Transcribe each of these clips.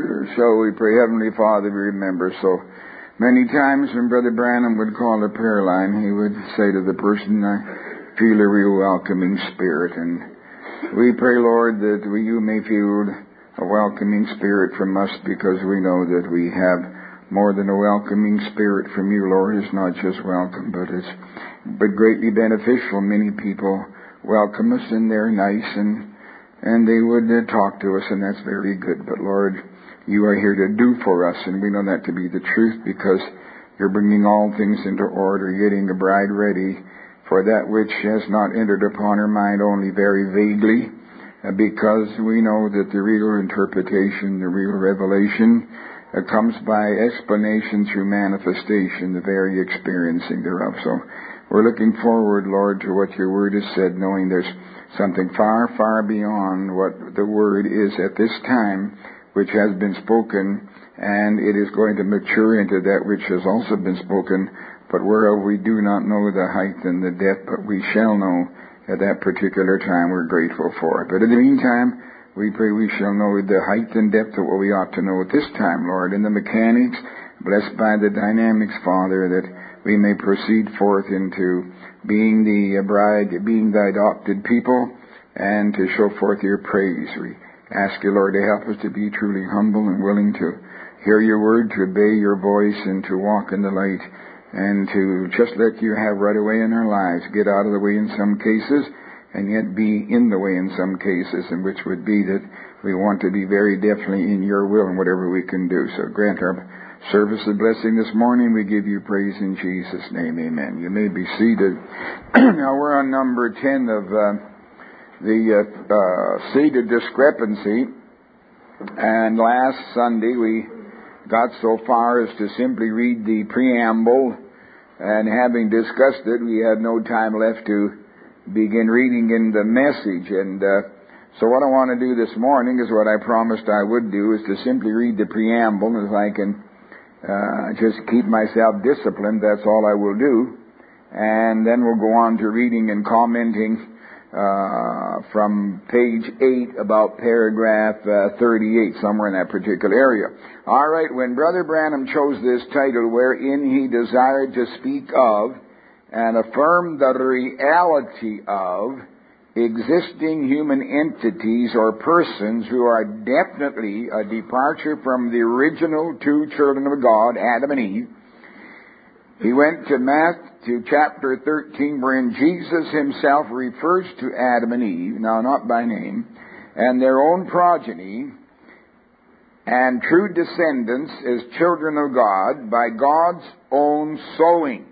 shall we pray? Heavenly Father, we remember so many times when Brother Branham would call the prayer line, he would say to the person, I feel a real welcoming spirit. And we pray, Lord, that you may feel a welcoming spirit from us, because we know that we have more than a welcoming spirit from you, Lord. It's not just welcome, but greatly beneficial. Many people welcome us and they're nice and they would talk to us, and that's very good. But Lord, you are here to do for us, and we know that to be the truth, because you're bringing all things into order, getting the bride ready for that which has not entered upon her mind only very vaguely, because we know that the real interpretation, the real revelation, comes by explanation through manifestation, the very experiencing thereof. So we're looking forward, Lord, to what your word has said, knowing there's something far, far beyond what the word is at this time, which has been spoken, and it is going to mature into that which has also been spoken, but whereof we do not know the height and the depth, but we shall know at that particular time. We're grateful for it. But in the meantime, we pray we shall know the height and depth of what we ought to know at this time, Lord, in the mechanics, blessed by the dynamics, Father, that we may proceed forth into being the bride, being the adopted people, and to show forth your praise. We ask you, Lord, to help us to be truly humble and willing to hear your word, to obey your voice, and to walk in the light, and to just let you have right away in our lives, get out of the way in some cases, and yet be in the way in some cases, and which would be that we want to be very definitely in your will in whatever we can do. So grant our service a blessing this morning. We give you praise in Jesus' name. Amen. You may be seated. Now we're on number 10 of the seated discrepancy. And last Sunday we got so far as to simply read the preamble. And having discussed it, we had no time left to begin reading in the message. And so what I want to do this morning is what I promised I would do, is to simply read the preamble. As I can just keep myself disciplined, that's all I will do. And then we'll go on to reading and commenting from page 8 about paragraph 38, somewhere in that particular area. All right, when Brother Branham chose this title, wherein he desired to speak of and affirm the reality of existing human entities or persons who are definitely a departure from the original two children of God, Adam and Eve, he went to Matthew chapter 13, wherein Jesus himself refers to Adam and Eve, now not by name, and their own progeny and true descendants as children of God by God's own sowing.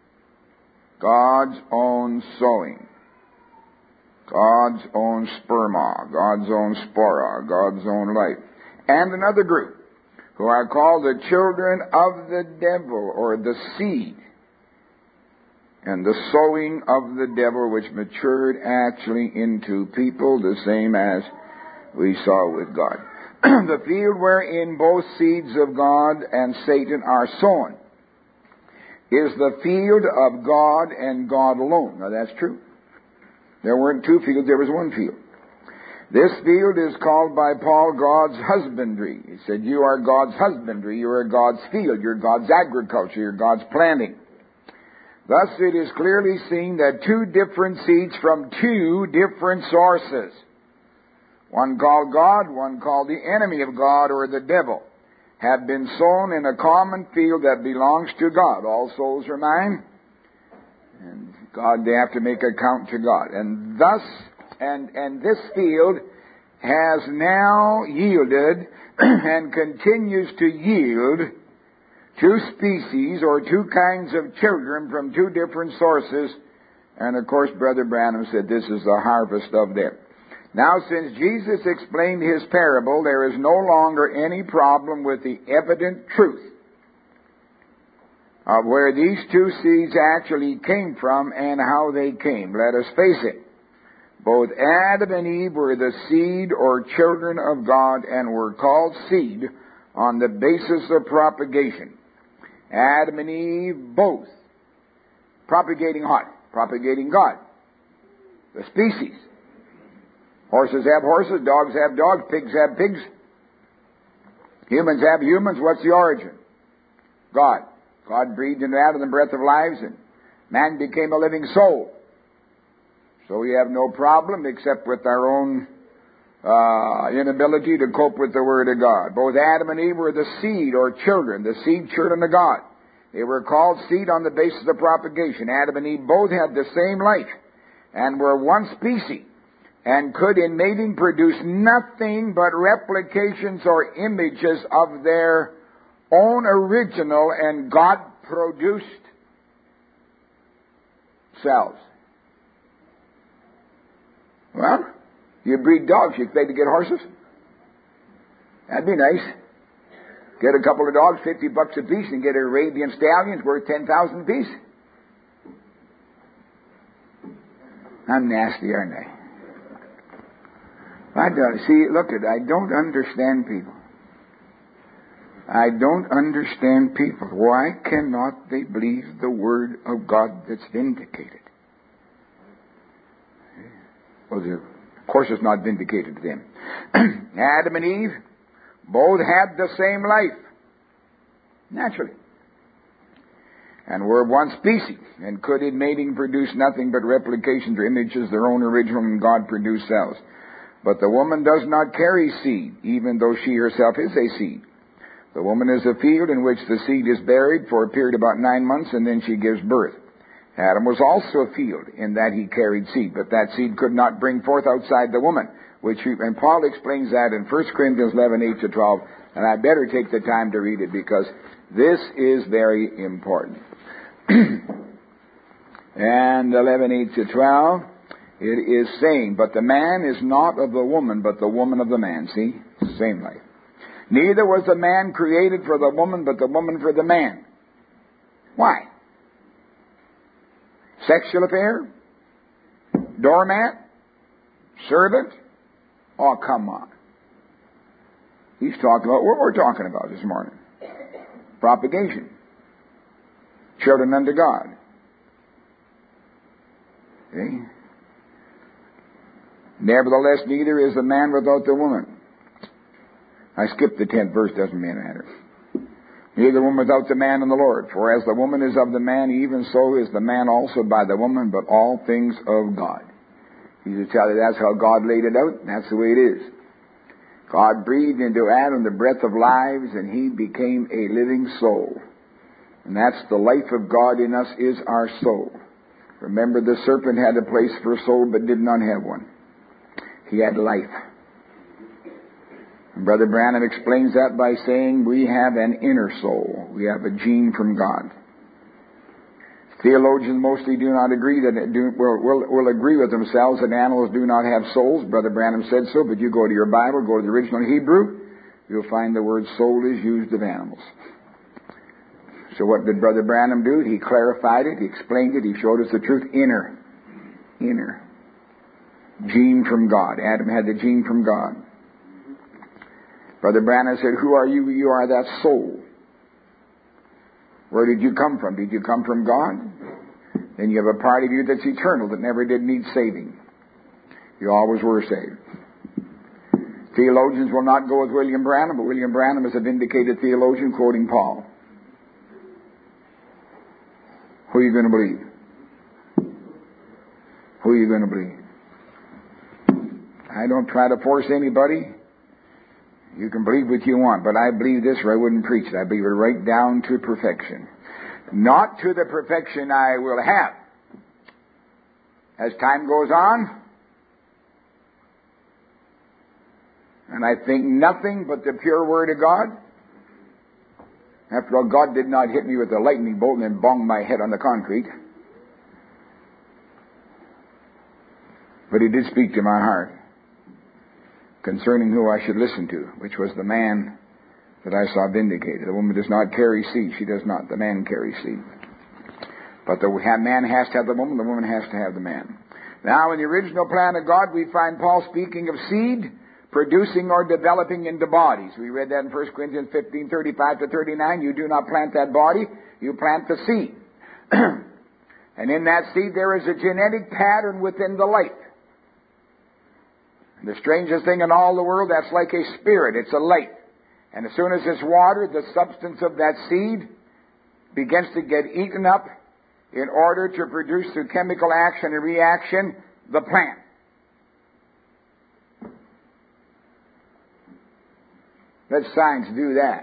God's own sowing. God's own sperma, God's own spora, God's own life. And another group, who are called the children of the devil, or the seed, and the sowing of the devil, which matured actually into people, the same as we saw with God. The field wherein both seeds of God and Satan are sown is the field of God and God alone. Now that's true. There weren't two fields, there was one field. This field is called by Paul God's husbandry. He said, you are God's husbandry, you are God's field, you're God's agriculture, you're God's planting. Thus it is clearly seen that two different seeds from two different sources, one called God, one called the enemy of God or the devil, have been sown in a common field that belongs to God. All souls are mine, and God, they have to make account to God. And thus, and this field has now yielded and continues to yield two species or two kinds of children from two different sources. And of course, Brother Branham said this is the harvest of them. Now, since Jesus explained his parable, there is no longer any problem with the evident truth of where these two seeds actually came from and how they came. Let us face it. Both Adam and Eve were the seed or children of God and were called seed on the basis of propagation. Adam and Eve both propagating what? Propagating God. The species. Horses have horses, dogs have dogs, pigs have pigs. Humans have humans. What's the origin? God. God breathed into Adam the breath of lives, and man became a living soul. So we have no problem except with our own inability to cope with the Word of God. Both Adam and Eve were the seed or children, the seed children of God. They were called seed on the basis of propagation. Adam and Eve both had the same life and were one species and could in mating produce nothing but replications or images of their own original and God-produced cells. Well, you breed dogs, you expect to get horses? That'd be nice. Get a couple of dogs, $50 a piece, and get Arabian stallions worth $10,000 a piece. I'm nasty, aren't I? I don't understand people. I don't understand people. Why cannot they believe the Word of God that's vindicated? Well, of course it's not vindicated to them. Adam and Eve both had the same life, naturally, and were one species, and could in mating produce nothing but replications or images of their own original and God-produced cells. But the woman does not carry seed, even though she herself is a seed. The woman is a field in which the seed is buried for a period of about 9 months, and then she gives birth. Adam was also a field in that he carried seed, but that seed could not bring forth outside the woman, and Paul explains that in 1 Corinthians 11:8-12, and I better take the time to read it because this is very important. And 11:8-12, it is saying, but the man is not of the woman, but the woman of the man. See? Same life. Neither was the man created for the woman, but the woman for the man. Why? Sexual affair? Doormat? Servant? Oh, come on. He's talking about what we're talking about this morning. Propagation. Children unto God. See? Nevertheless, neither is the man without the woman. I skipped the 10th verse, doesn't matter. Neither woman without the man in the Lord. For as the woman is of the man, even so is the man also by the woman, but all things of God. He used to tell you that's how God laid it out, and that's the way it is. God breathed into Adam the breath of lives, and he became a living soul. And that's the life of God in us is our soul. Remember, the serpent had a place for a soul, but did not have one. He had life. And Brother Branham explains that by saying we have an inner soul. We have a gene from God. Theologians mostly do not agree will agree with themselves that animals do not have souls. Brother Branham said so, but you go to your Bible, go to the original Hebrew, you'll find the word soul is used of animals. So what did Brother Branham do? He clarified it, he explained it, he showed us the truth. Inner. Gene from God. Adam had the gene from God. Brother Branham said, who are you? You are that soul. Where did you come from? Did you come from God? Then you have a part of you that's eternal, that never did need saving. You always were saved. Theologians will not go with William Branham, but William Branham is a vindicated theologian, quoting Paul. Who are you going to believe? Who are you going to believe? I don't try to force anybody. You can believe what you want, but I believe this or I wouldn't preach it. I believe it right down to perfection. Not to the perfection I will have. As time goes on, and I think nothing but the pure Word of God. After all, God did not hit me with a lightning bolt and then bong my head on the concrete. But He did speak to my heart concerning who I should listen to, which was the man that I saw vindicated. The woman does not carry seed. She does not. The man carries seed. But the man has to have the woman has to have the man. Now, in the original plan of God, we find Paul speaking of seed producing or developing into bodies. We read that in 1 Corinthians 15:35-39. You do not plant that body, you plant the seed. And in that seed there is a genetic pattern within the life. The strangest thing in all the world, that's like a spirit. It's a light. And as soon as it's watered, the substance of that seed begins to get eaten up in order to produce through chemical action and reaction the plant. Let science do that.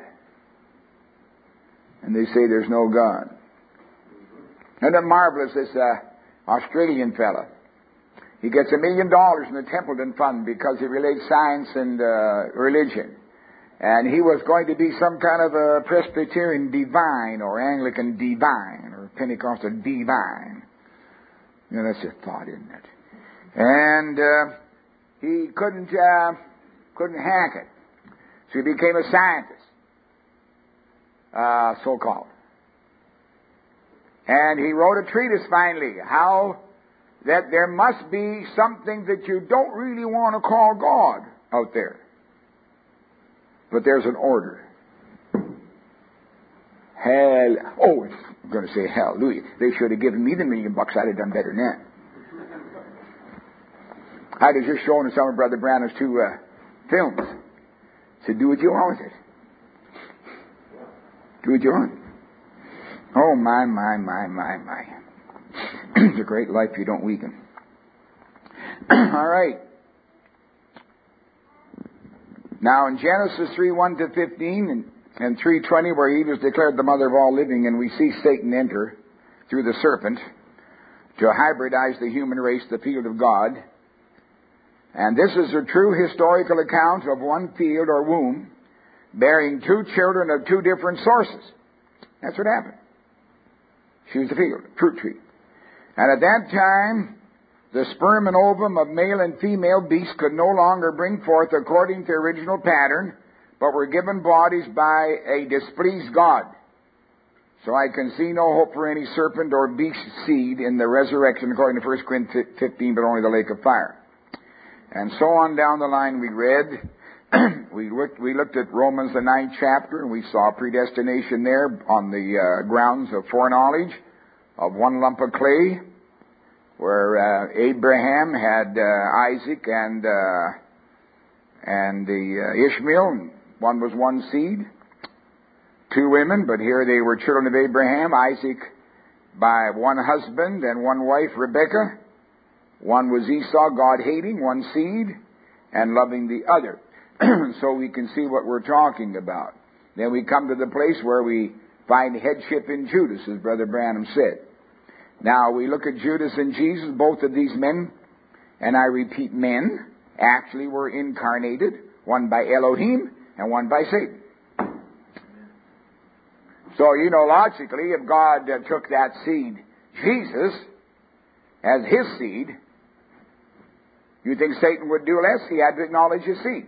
And they say there's no God. Isn't it marvelous, this Australian fella? He gets $1 million in the Templeton Fund because he relates science and religion. And he was going to be some kind of a Presbyterian divine or Anglican divine or Pentecostal divine. You know, that's a thought, isn't it? And he couldn't hack it. So he became a scientist, so-called. And he wrote a treatise finally, how that there must be something that you don't really want to call God out there. But there's an order. I'm going to say hallelujah. They should have given me the $1 million. I'd have done better than that. I was just showing some of Brother Branham's 2 films. Said, do what you want with it. Do what you want. Oh, my. It's a great life you don't weaken. All right. Now in Genesis 3:1-15 and 3:20, where Eve is declared the mother of all living, and we see Satan enter through the serpent to hybridize the human race, the field of God. And this is a true historical account of one field or womb bearing 2 children of 2 different sources. That's what happened. She was the field, fruit tree. And at that time, the sperm and ovum of male and female beasts could no longer bring forth according to the original pattern, but were given bodies by a displeased God. So I can see no hope for any serpent or beast seed in the resurrection according to 1 Corinthians 15, but only the lake of fire. And so on down the line we read, we looked at Romans the 9th chapter, and we saw predestination there on the grounds of foreknowledge of one lump of clay, where Abraham had Isaac and the Ishmael, and one was one seed, 2 women, but here they were children of Abraham, Isaac by one husband and one wife, Rebekah. One was Esau, God-hating, one seed, and loving the other. So we can see what we're talking about. Then we come to the place where we find headship in Judas, as Brother Branham said. Now, we look at Judas and Jesus. Both of these men, and I repeat men, actually were incarnated, one by Elohim and one by Satan. So, you know, logically, if God took that seed, Jesus, as his seed, you think Satan would do less? He had to acknowledge his seed.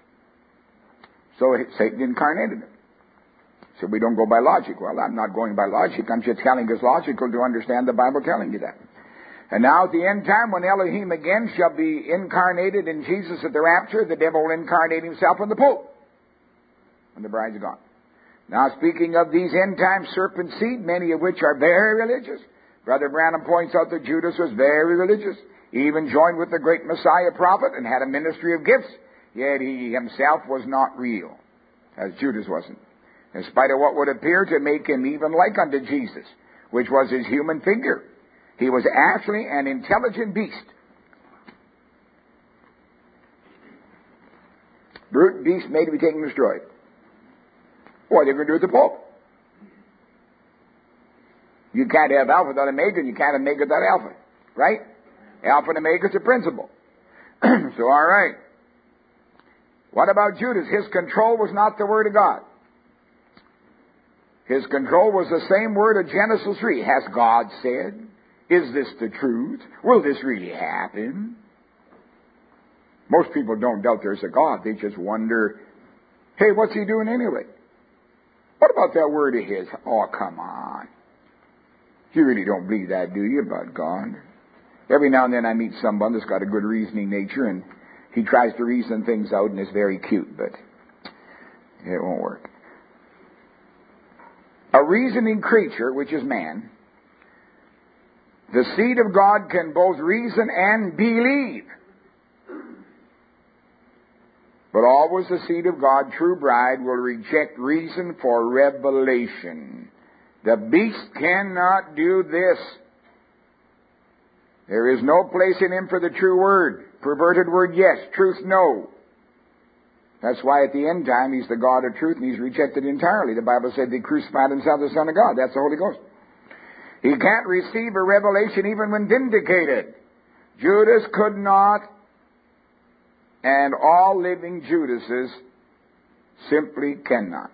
So Satan incarnated him. So we don't go by logic. Well, I'm not going by logic. I'm just telling it's logical to understand the Bible telling you that. And now at the end time, when Elohim again shall be incarnated in Jesus at the rapture, the devil will incarnate himself in the Pope when the bride's gone. Now speaking of these end time serpent seed, many of which are very religious, Brother Branham points out that Judas was very religious. He even joined with the great Messiah prophet and had a ministry of gifts, yet he himself was not real, as Judas wasn't. In spite of what would appear to make him even like unto Jesus, which was his human figure. He was actually an intelligent beast. Brute beast made to be taken and destroyed. What are they going to do with the Pope? You can't have Alpha without Omega, and you can't have Omega without Alpha. Right? Alpha and Omega is a principle. So, all right. What about Judas? His control was not the Word of God. His control was the same word of Genesis 3. Has God said? Is this the truth? Will this really happen? Most people don't doubt there's a God. They just wonder, hey, what's he doing anyway? What about that word of his? Oh, come on. You really don't believe that, do you, about God? Every now and then I meet someone that's got a good reasoning nature, and he tries to reason things out, and it's very cute, but it won't work. A reasoning creature, which is man, the seed of God can both reason and believe. But always the seed of God, true bride, will reject reason for revelation. The beast cannot do this. There is no place in him for the true word. Perverted word, yes. Truth, no. That's why at the end time he's the God of truth and he's rejected entirely. The Bible said they crucified himself the Son of God. That's the Holy Ghost. He can't receive a revelation even when vindicated. Judas could not, and all living Judases simply cannot.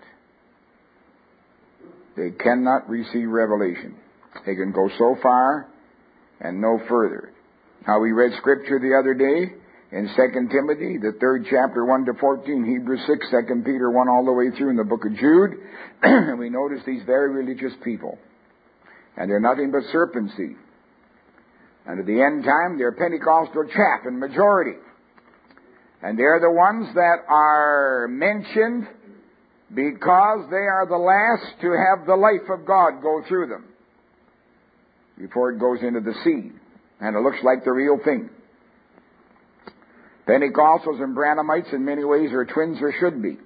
They cannot receive revelation. They can go so far and no further. Now we read scripture the other day in 2 Timothy, the 3rd chapter, 1 to 14, Hebrews 6, 2 Peter 1, all the way through in the book of Jude. And we notice these very religious people. And they're nothing but serpent seed. And at the end time, they're Pentecostal chaff in majority. And they're the ones that are mentioned because they are the last to have the life of God go through them before it goes into the seed. And it looks like the real thing. Pentecostals and Branhamites in many ways are twins or should be.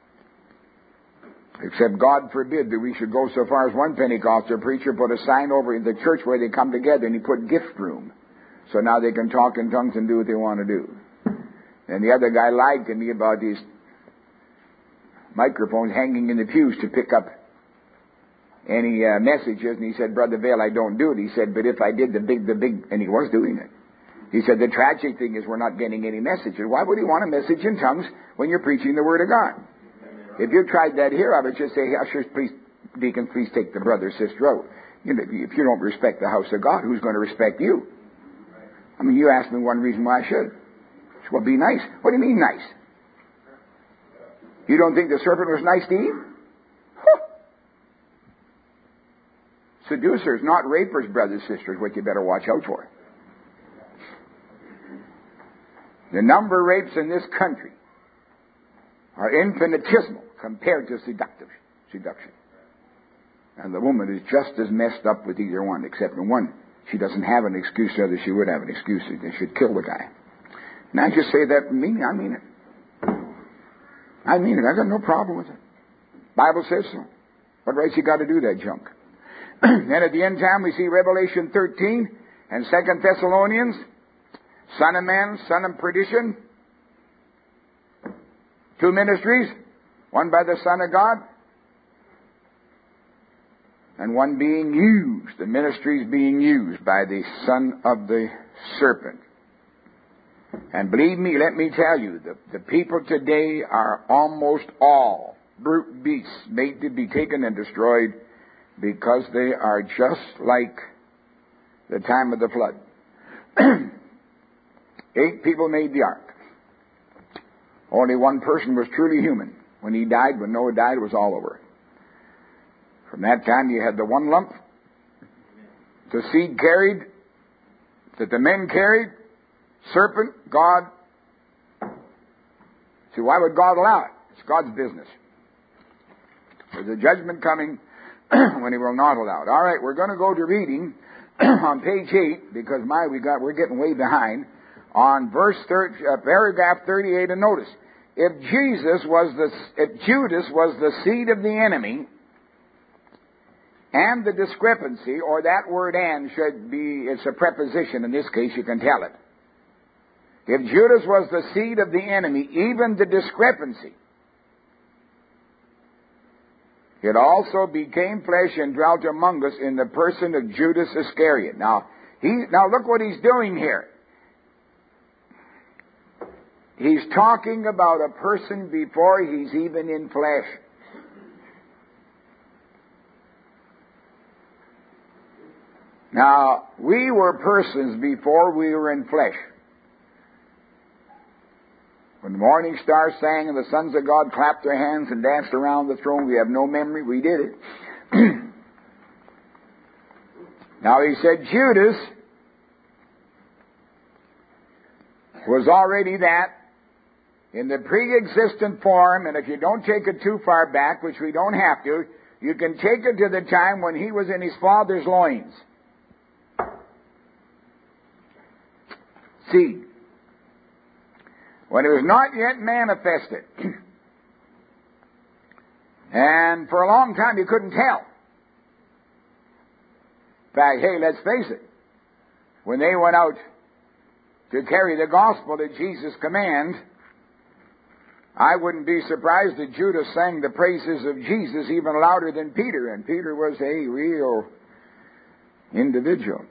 Except God forbid that we should go so far as one Pentecostal preacher put a sign over in the church where they come together and he put gift room. So now they can talk in tongues and do what they want to do. And the other guy lied to me about these microphones hanging in the pews to pick up any messages. And he said, Brother Vail, I don't do it. He said, but if I did the big, and he was doing it. He said, the tragic thing is we're not getting any messages. Why would he want a message in tongues when you're preaching the Word of God? If you tried that here, I would just say, ushers, please, deacon, please take the brother, sister out. You know, if you don't respect the house of God, who's going to respect you? I mean, you asked me one reason why I should. Well, be nice. What do you mean nice? You don't think the serpent was nice to Eve? Huh. Seducers, not rapers, brothers, sisters, what you better watch out for. The number of rapes in this country are infinitesimal compared to seduction. And the woman is just as messed up with either one, except in one. She doesn't have an excuse, the other she would have an excuse. They should kill the guy. And I just say that for me, I mean it. I mean it. I got no problem with it. Bible says so. What rights you got to do that junk? Then at the end time we see Revelation 13 and 2 Thessalonians. Son of man, son of perdition. Two ministries, one by the Son of God, and one being used. The ministries being used by the son of the serpent. And believe me, let me tell you, the people today are almost all brute beasts made to be taken and destroyed because they are just like the time of the flood. 8 people made the ark. Only one person was truly human. When he died, when Noah died, it was all over. From that time, you had the one lump, the seed carried, that the men carried, serpent, God. See, why would God allow it? It's God's business. There's a judgment coming when He will not allow it. All right, we're going to go to reading on page 8 because we're getting way behind. On paragraph 38, and notice, if Judas was the seed of the enemy, and the discrepancy, or that word "and" should be, it's a preposition in this case, you can tell it. If Judas was the seed of the enemy, even the discrepancy, it also became flesh and dwelt among us in the person of Judas Iscariot. Now look what he's doing here. He's talking about a person before he's even in flesh. Now, we were persons before we were in flesh. When the morning stars sang and the sons of God clapped their hands and danced around the throne, we have no memory, we did it. Now he said Judas was already that in the pre-existent form, and if you don't take it too far back, which we don't have to, you can take it to the time when he was in his father's loins. Seed. when it was not yet manifested. And for a long time you couldn't tell. In fact, hey, let's face it, when they went out to carry the gospel at Jesus' command, I wouldn't be surprised that Judas sang the praises of Jesus even louder than Peter, and Peter was a real individual.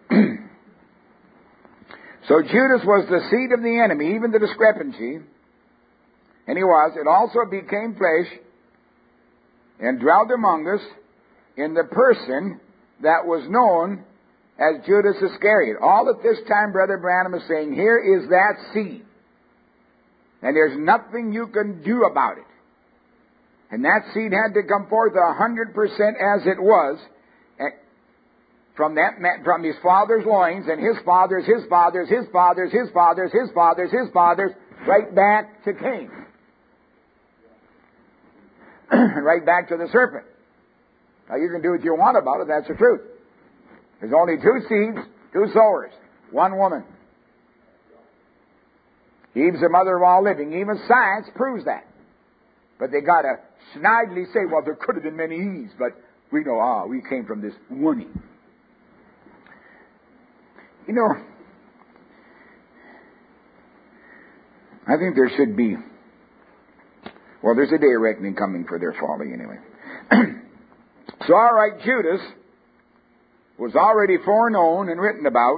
So Judas was the seed of the enemy, even the discrepancy, and he was. It also became flesh and dwelt among us in the person that was known as Judas Iscariot. All at this time, Brother Branham is saying, here is that seed. And there's nothing you can do about it. And that seed had to come forth 100% as it was from his father's loins, and his fathers, his fathers, his fathers, his fathers, his fathers, his fathers, right back to Cain. Right back to the serpent. Now you can do what you want about it, that's the truth. There's only 2 seeds, 2 sowers, 1 woman. Eve's the mother of all living. Even science proves that. But they got to snidely say, well, there could have been many Eves, but we know, we came from this one Eve. You know, I think there should be, well, there's a day of reckoning coming for their folly anyway. So, all right, Judas was already foreknown and written about,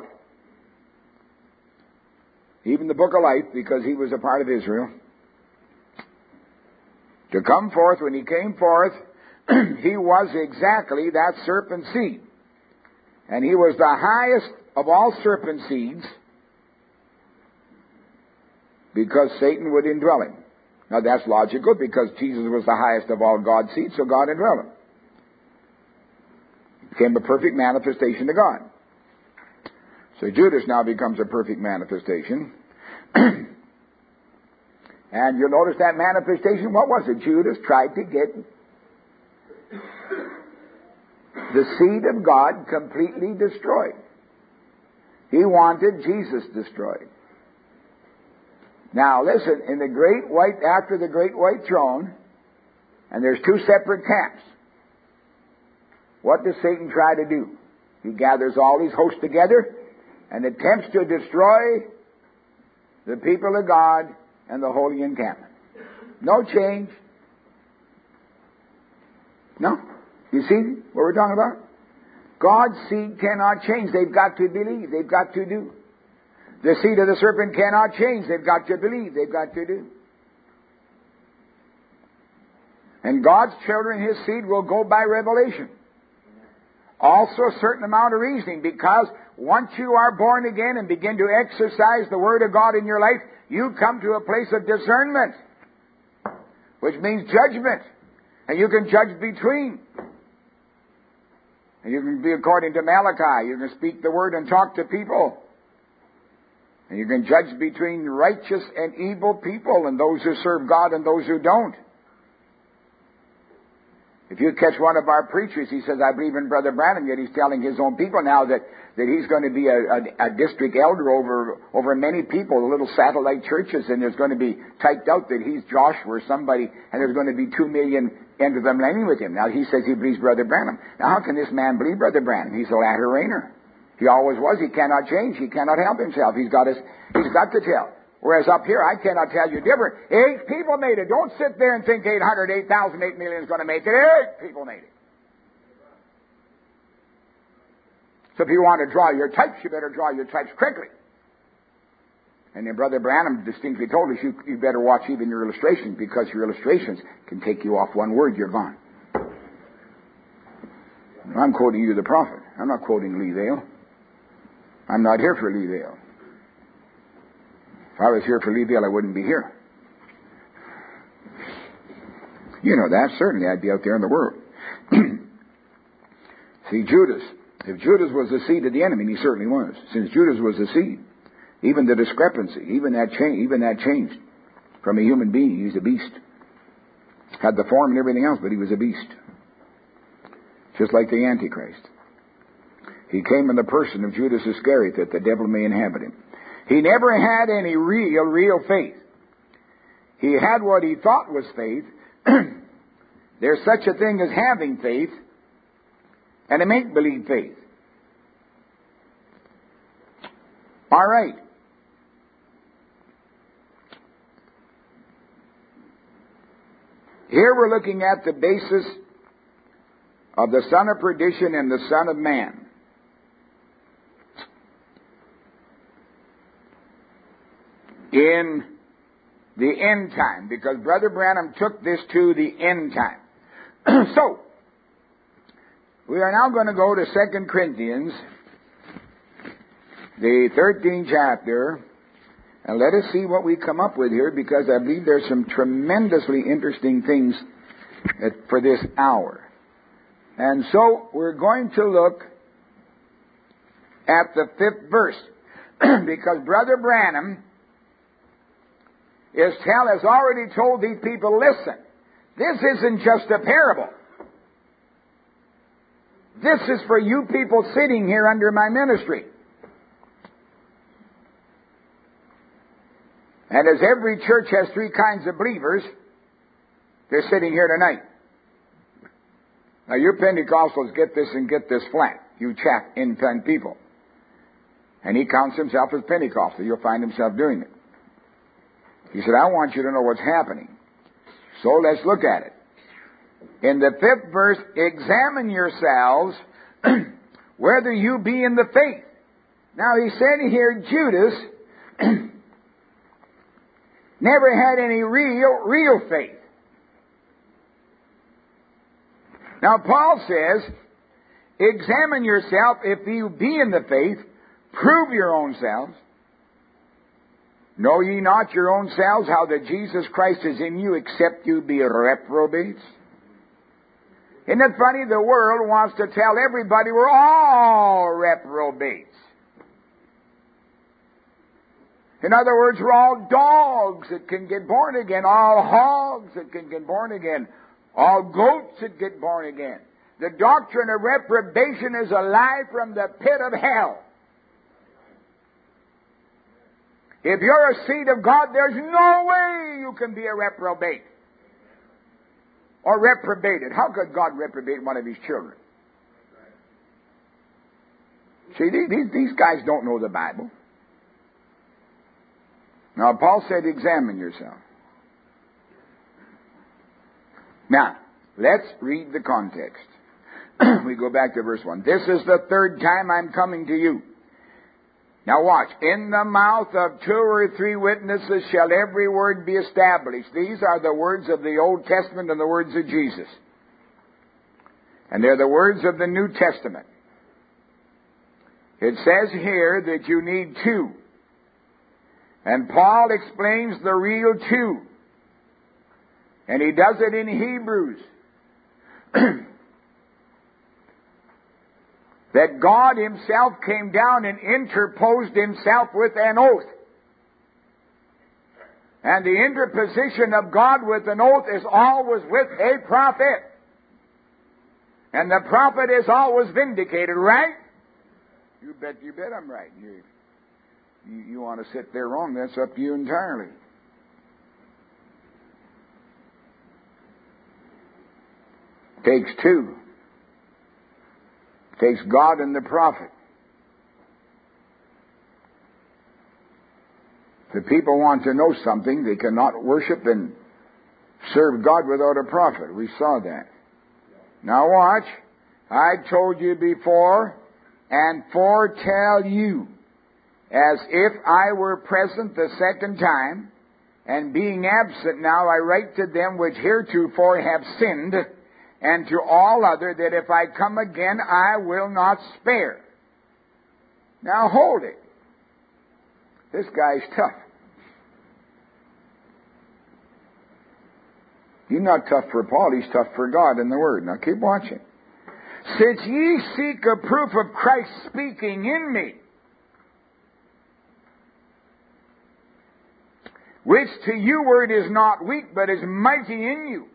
even the book of life, because he was a part of Israel. To come forth, when he came forth, he was exactly that serpent seed. And he was the highest of all serpent seeds because Satan would indwell him. Now that's logical because Jesus was the highest of all God's seeds, so God indwelled him. He became a perfect manifestation of God. So Judas now becomes a perfect manifestation. And you'll notice that manifestation, what was it? Judas tried to get the seed of God completely destroyed. He wanted Jesus destroyed. Now listen, in the great white, after the great white throne, and there's 2 separate camps. What does Satan try to do? He gathers all these hosts together and attempts to destroy the people of God and the holy encampment. No change. No. You see what we're talking about? God's seed cannot change. They've got to believe. They've got to do. The seed of the serpent cannot change. They've got to believe. They've got to do. And God's children, His seed, will go by revelation. Also a certain amount of reasoning, because once you are born again and begin to exercise the Word of God in your life, you come to a place of discernment, which means judgment. And you can judge between. And you can be according to Malachi. You can speak the Word and talk to people. And you can judge between righteous and evil people, and those who serve God and those who don't. If you catch one of our preachers, he says, I believe in Brother Branham, yet he's telling his own people now that he's going to be a district elder over many people, little satellite churches, and there's going to be typed out that he's Joshua or somebody, and there's going to be 2 million enter the millennium with him. Now he says he believes Brother Branham. Now how can this man believe Brother Branham? He's a latter rainer. He always was. He cannot change. He cannot help himself. He's got to tell. Whereas up here, I cannot tell you different. 8 people made it. Don't sit there and think 800, 8,000, 8 million is going to make it. 8 people made it. So if you want to draw your types, you better draw your types quickly. And then Brother Branham distinctly told us you better watch even your illustrations, because your illustrations can take you off one word, you're gone. I'm quoting you the prophet. I'm not quoting Lee Vale. I'm not here for Lee Vale. If I was here for Lee Vale, I wouldn't be here. You know that, certainly. I'd be out there in the world. See, Judas. If Judas was the seed of the enemy, and he certainly was. Since Judas was the seed, even the discrepancy, even that changed. From a human being, he was a beast. Had the form and everything else, but he was a beast. Just like the Antichrist. He came in the person of Judas Iscariot, that the devil may inhabit him. He never had any real faith. He had what he thought was faith. There's such a thing as having faith and a make-believe faith. All right. Here we're looking at the basis of the son of perdition and the son of man. In the end time, because Brother Branham took this to the end time. So, we are now going to go to 2 Corinthians, the 13th chapter, and let us see what we come up with here, because I believe there's some tremendously interesting things for this hour. And so, we're going to look at the 5th verse, because Brother Branham has already told these people, listen, this isn't just a parable. This is for you people sitting here under my ministry. And as every church has 3 kinds of believers, they're sitting here tonight. Now, you Pentecostals get this and get this flat. You chaff end-time people. And he counts himself as Pentecostal. You'll find himself doing it. He said, I want you to know what's happening. So let's look at it. In the 5th verse, examine yourselves whether you be in the faith. Now he said here, Judas never had any real faith. Now Paul says, examine yourself if you be in the faith, prove your own selves. Know ye not your own selves how that Jesus Christ is in you, except you be reprobates? Isn't it funny? The world wants to tell everybody we're all reprobates. In other words, we're all dogs that can get born again, all hogs that can get born again, all goats that get born again. The doctrine of reprobation is a lie from the pit of hell. If you're a seed of God, there's no way you can be a reprobate. Or reprobated. How could God reprobate one of His children? See, these guys don't know the Bible. Now, Paul said, examine yourself. Now, let's read the context. We go back to verse 1. This is the 3rd time I'm coming to you. Now watch. In the mouth of 2 or 3 witnesses shall every word be established. These are the words of the Old Testament and the words of Jesus. And they're the words of the New Testament. It says here that you need 2. And Paul explains the real 2. And he does it in Hebrews. That God Himself came down and interposed Himself with an oath. And the interposition of God with an oath is always with a prophet. And the prophet is always vindicated, right? You bet I'm right. You want to sit there wrong, that's up to you entirely. Takes 2. Takes God and the prophet. The people want to know something. They cannot worship and serve God without a prophet. We saw that. Now watch. I told you before and foretell you, as if I were present the 2nd time, and being absent now I write to them which heretofore have sinned, and to all other, that if I come again, I will not spare. Now hold it. This guy's tough. He's not tough for Paul, he's tough for God and the Word. Now keep watching. Since ye seek a proof of Christ speaking in me, which to you word is not weak, but is mighty in you.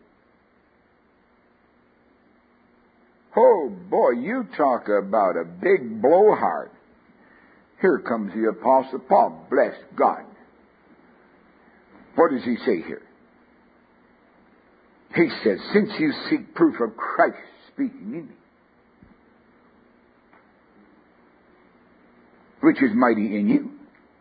Oh boy, you talk about a big blowhard. Here comes the Apostle Paul. Bless God. What does he say here? He says, since you seek proof of Christ speaking in me, which is mighty in you.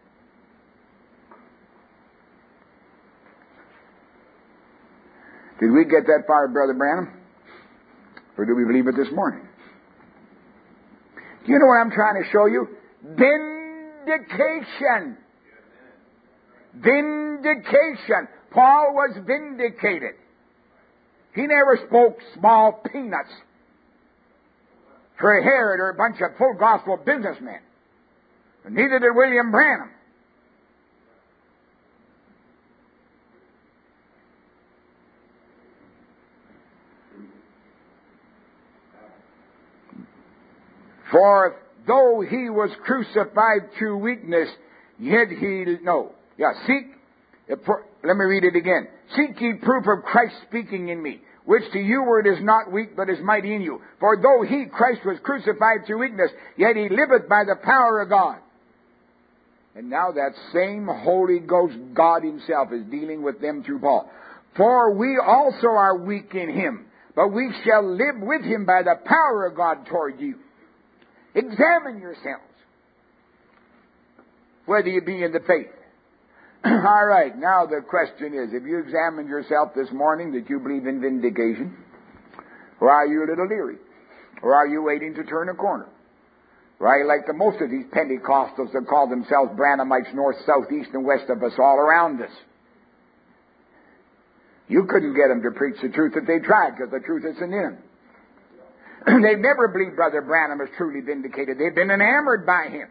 Did we get that far, Brother Branham? Or do we believe it this morning? Do you know what I'm trying to show you? Vindication. Vindication. Paul was vindicated. He never spoke small peanuts for Herod or a bunch of full gospel businessmen. And neither did William Branham. For though he was crucified through weakness, yet let me read it again. Seek ye proof of Christ speaking in me, which to you word is not weak, but is mighty in you. For though he, Christ, was crucified through weakness, yet he liveth by the power of God. And now that same Holy Ghost, God himself, is dealing with them through Paul. For we also are weak in him, but we shall live with him by the power of God toward you. Examine yourselves, whether you be in the faith. All right, now the question is, if you examined yourself this morning that you believe in vindication, or are you a little leery? Or are you waiting to turn a corner? Right, like the most of these Pentecostals that call themselves Branhamites north, south, east, and west of us, all around us. You couldn't get them to preach the truth if they tried, because the truth isn't in them. They've never believed Brother Branham is truly vindicated. They've been enamored by him.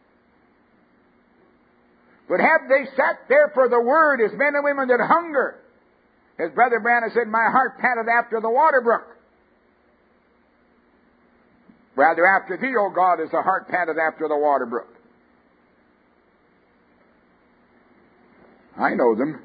But have they sat there for the word as men and women that hunger? As Brother Branham said, my heart panteth after the water brook. Rather after thee, O God, as the heart panteth after the water brook. I know them.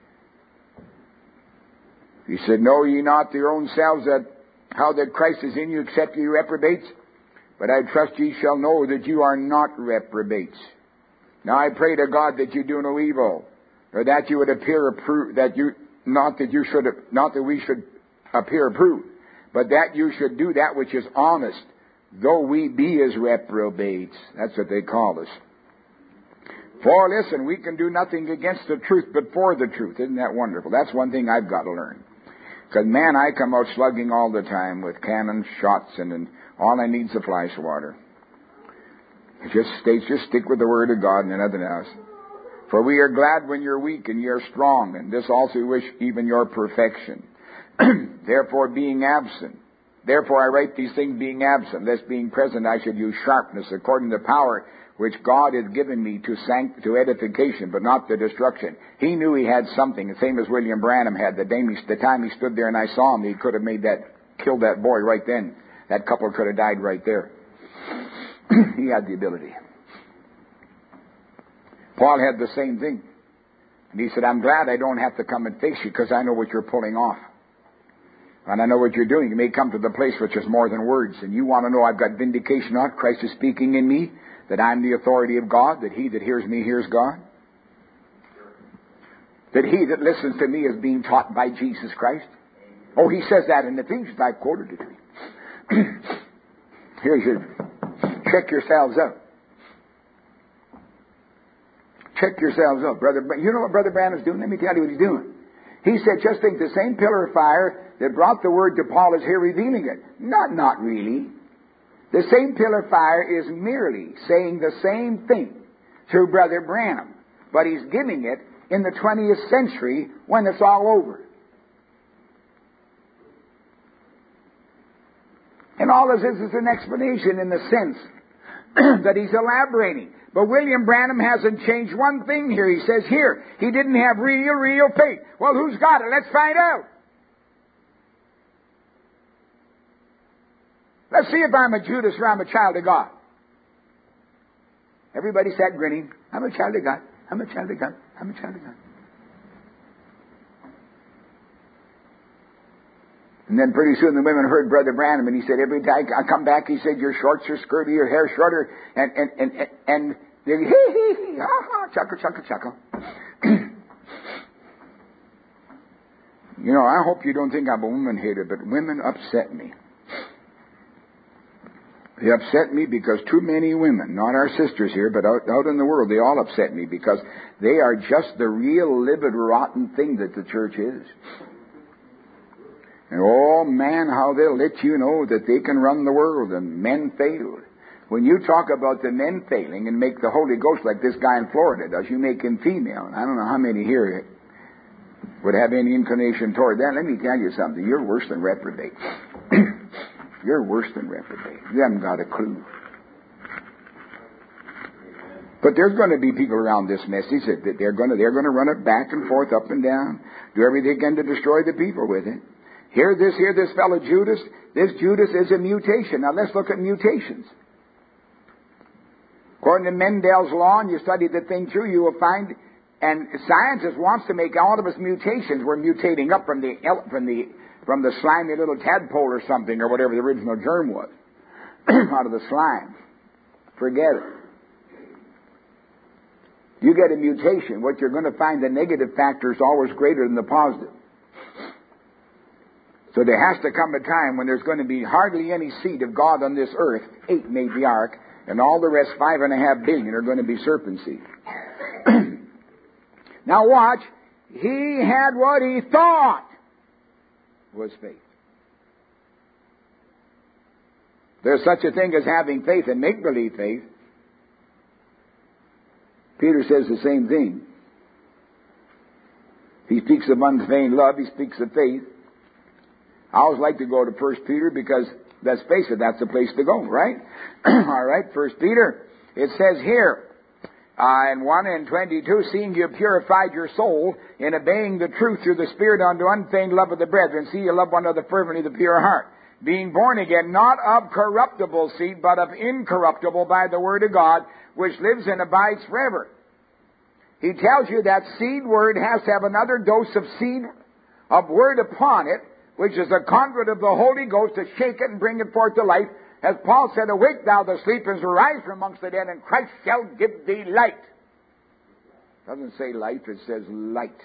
He said, know ye not your own selves that how that Christ is in you, except ye reprobates? But I trust ye shall know that you are not reprobates. Now I pray to God that you do no evil, or that you would appear approved, not that we should appear approved, but that you should do that which is honest, though we be as reprobates. That's what they call us. For listen, we can do nothing against the truth, but for the truth. Isn't that wonderful? That's one thing I've got to learn. Because, man, I come out slugging all the time with cannon shots, and all I need is a fly swatter. Just stick with the Word of God and nothing else. For we are glad when you're weak and you're strong, and this also we wish even your perfection. Therefore I write these things being absent, lest being present I should use sharpness according to the power which God has given me to edification, but not to destruction. He knew he had something, the same as William Branham had. The time he stood there and I saw him, he could have killed that boy right then. That couple could have died right there. He had the ability. Paul had the same thing. And he said, I'm glad I don't have to come and face you, because I know what you're pulling off. And I know what you're doing. You may come to the place which is more than words. And you want to know I've got vindication on it. Christ is speaking in me. That I'm the authority of God. That he that hears me hears God. That he that listens to me is being taught by Jesus Christ. Oh, he says that in Ephesians. I've quoted it to you. Here's your... Check yourselves out. Check yourselves out, brother. You know what Brother Branham's doing? Let me tell you what he's doing. He said, just think the same pillar of fire that brought the word to Paul is here revealing it. Not really. The same pillar of fire is merely saying the same thing through Brother Branham, but he's giving it in the 20th century when it's all over. And all this is an explanation in the sense that he's elaborating. But William Branham hasn't changed one thing here. He says here, he didn't have real faith. Well, who's got it? Let's find out. Let's see if I'm a Judas or I'm a child of God. Everybody sat grinning. I'm a child of God. I'm a child of God. I'm a child of God. And then pretty soon the women heard Brother Branham, and he said, every time I come back, he said, your shorts are skirty, your hair shorter, and they hee, ha, ha, chuckle. You know, I hope you don't think I'm a woman hater, but women upset me. They upset me because too many women, not our sisters here, but out in the world, they all upset me because they are just the real livid, rotten thing that the church is. And oh man, how they'll let you know that they can run the world and men fail. When you talk about the men failing and make the Holy Ghost like this guy in Florida does, you make him female. And I don't know how many here would have any inclination toward that. Let me tell you something. You're worse than reprobate. You're worse than reprobate. You haven't got a clue. But there's going to be people around this message that they're going to run it back and forth, up and down, do everything they can to destroy the people with it. Here this fellow Judas. This Judas is a mutation. Now let's look at mutations. According to Mendel's law, and you study the thing through, you will find, and scientists wants to make all of us mutations. We're mutating up from the slimy little tadpole or something, or whatever the original germ was, out of the slime. Forget it. You get a mutation, what you're going to find, the negative factor is always greater than the positive. So there has to come a time when there's going to be hardly any seed of God on this earth. 8 made the ark, and all the rest, 5.5 billion, are going to be serpent seed. Now watch. He had what he thought was faith. There's such a thing as having faith and make-believe faith. Peter says the same thing. He speaks of unfeigned love. He speaks of faith. I always like to go to 1 Peter because, let's face it, that's the place to go, right? All right, 1 Peter. It says here, in 1 and 22, seeing you have purified your soul in obeying the truth through the Spirit unto unfeigned love of the brethren, see you love one another fervently with a pure heart, being born again, not of corruptible seed, but of incorruptible by the word of God, which lives and abides forever. He tells you that seed word has to have another dose of seed, of word upon it, which is a conduit of the Holy Ghost to shake it and bring it forth to life. As Paul said, awake thou that sleepest, arise from amongst the dead, and Christ shall give thee light. It doesn't say life, it says light.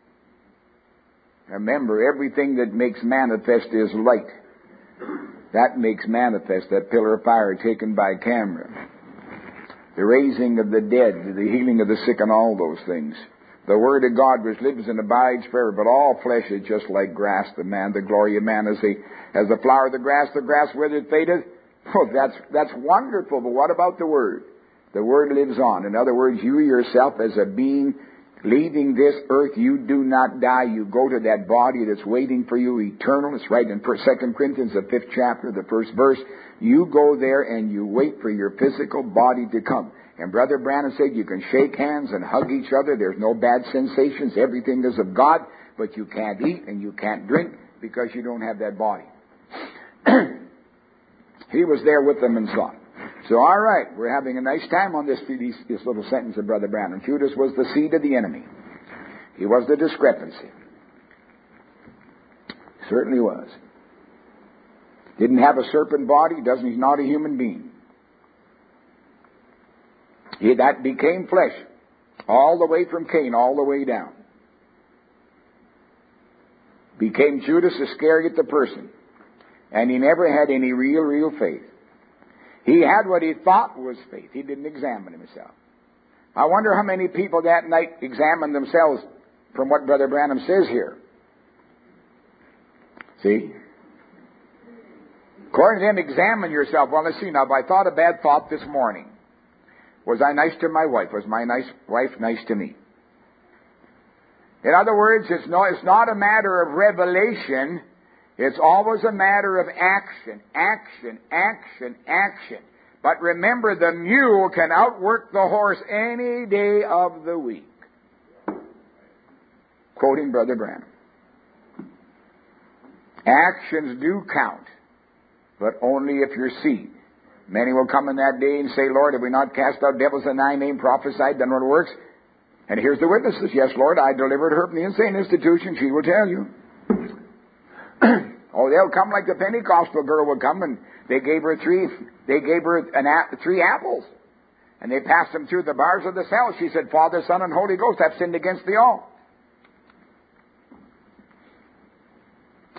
Remember, everything that makes manifest is light. That makes manifest, that pillar of fire taken by camera. The raising of the dead, the healing of the sick, and all those things. The word of God which lives and abides forever, but all flesh is just like grass. The glory of man as the flower of the grass withereth, fadeth. Oh, that's wonderful, but what about the word? The word lives on. In other words, you yourself as a being leaving this earth, you do not die. You go to that body that's waiting for you, eternal. It's right in 2 Corinthians, the 5th chapter, the 1st verse. You go there and you wait for your physical body to come. And Brother Branham said you can shake hands and hug each other. There's no bad sensations. Everything is of God. But you can't eat and you can't drink because you don't have that body. He was there with them and saw. So, all right, we're having a nice time on this little sentence of Brother Branham. Judas was the seed of the enemy. He was the discrepancy. Certainly was. Didn't have a serpent body. He's not a human being. That became flesh. All the way from Cain, all the way down. Became Judas Iscariot the person. And he never had any real faith. He had what he thought was faith. He didn't examine himself. I wonder how many people that night examined themselves from what Brother Branham says here. See? According to him, examine yourself. Well, let's see now. If I thought a bad thought this morning, was I nice to my wife? Was my wife nice to me? In other words, it's not a matter of revelation. It's always a matter of action, action, action, action. But remember, the mule can outwork the horse any day of the week. Quoting Brother Branham. Actions do count, but only if you're seed. Many will come in that day and say, Lord, have we not cast out devils in thy name, prophesied, done what works? And here's the witnesses. Yes, Lord, I delivered her from the insane institution. She will tell you. Oh, they'll come like the Pentecostal girl would come, and they gave her 3 apples. And they passed them through the bars of the cell. She said, Father, Son, and Holy Ghost, I've sinned against thee all.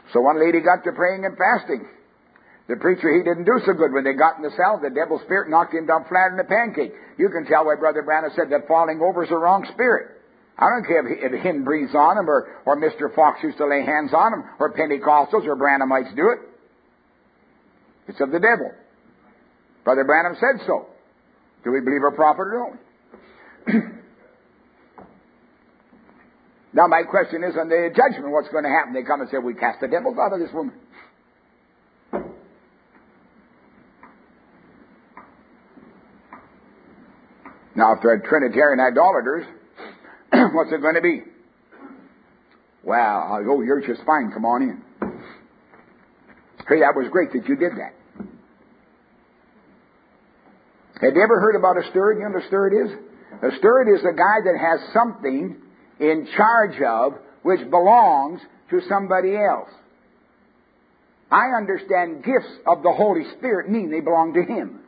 So one lady got to praying and fasting. The preacher, he didn't do so good. When they got in the cell, the devil spirit knocked him down flat in a pancake. You can tell why Brother Branham said that falling over is the wrong spirit. I don't care if him breathes on him, or Mr. Fox used to lay hands on him, or Pentecostals or Branhamites do it. It's of the devil. Brother Branham said so. Do we believe our prophet or no? Now my question is, on the judgment, what's going to happen? They come and say, we cast the devils out of this woman. Now, if they're Trinitarian idolaters, what's it going to be? Well, oh, you're just fine. Come on in. Hey, that was great that you did that. Have you ever heard about a steward? You know what a steward is? A steward is a guy that has something in charge of which belongs to somebody else. I understand gifts of the Holy Spirit mean they belong to Him.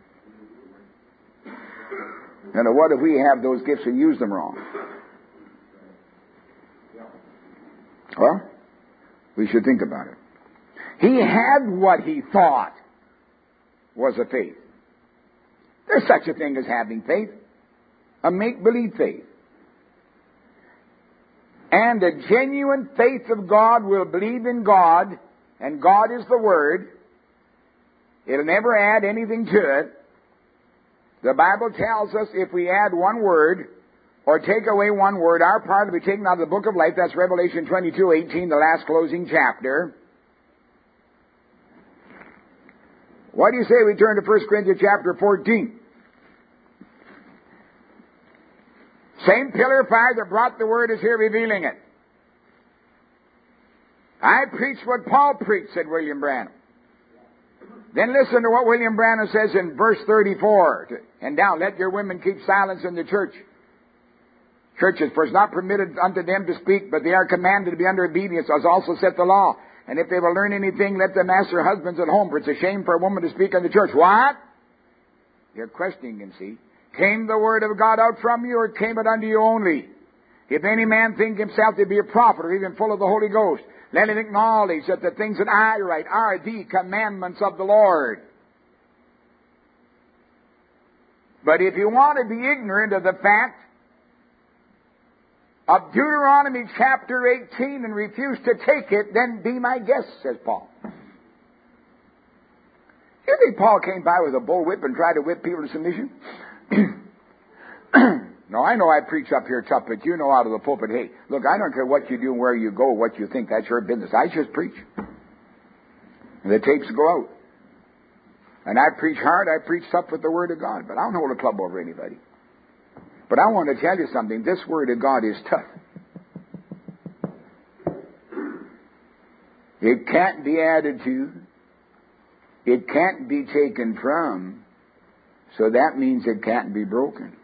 And what if we have those gifts and use them wrong? Well, we should think about it. He had what he thought was a faith. There's such a thing as having faith, a make-believe faith. And a genuine faith of God will believe in God, and God is the Word. It'll never add anything to it. The Bible tells us if we add one word or take away one word, our part will be taken out of the book of life. That's Revelation 22:18, the last closing chapter. What do you say we turn to 1 Corinthians chapter 14? Same pillar of fire that brought the word is here revealing it. I preach what Paul preached, said William Branham. Then listen to what William Branham says in verse 34. And now, let your women keep silence in the church. Churches, for it's not permitted unto them to speak, but they are commanded to be under obedience, as also saith the law. And if they will learn anything, let them ask their husbands at home, for it's a shame for a woman to speak in the church. What? You're questioning, you see. Came the word of God out from you, or came it unto you only? If any man think himself to be a prophet, or even full of the Holy Ghost, let him acknowledge that the things that I write are the commandments of the Lord. But if you want to be ignorant of the fact of Deuteronomy chapter 18 and refuse to take it, then be my guest, says Paul. You think Paul came by with a bullwhip and tried to whip people to submission? No, I know I preach up here tough, but you know out of the pulpit, hey, look, I don't care what you do, where you go, what you think, that's your business. I just preach. And the tapes go out. And I preach hard, I preach tough with the Word of God, but I don't hold a club over anybody. But I want to tell you something, this Word of God is tough. It can't be added to. It can't be taken from. So that means it can't be broken.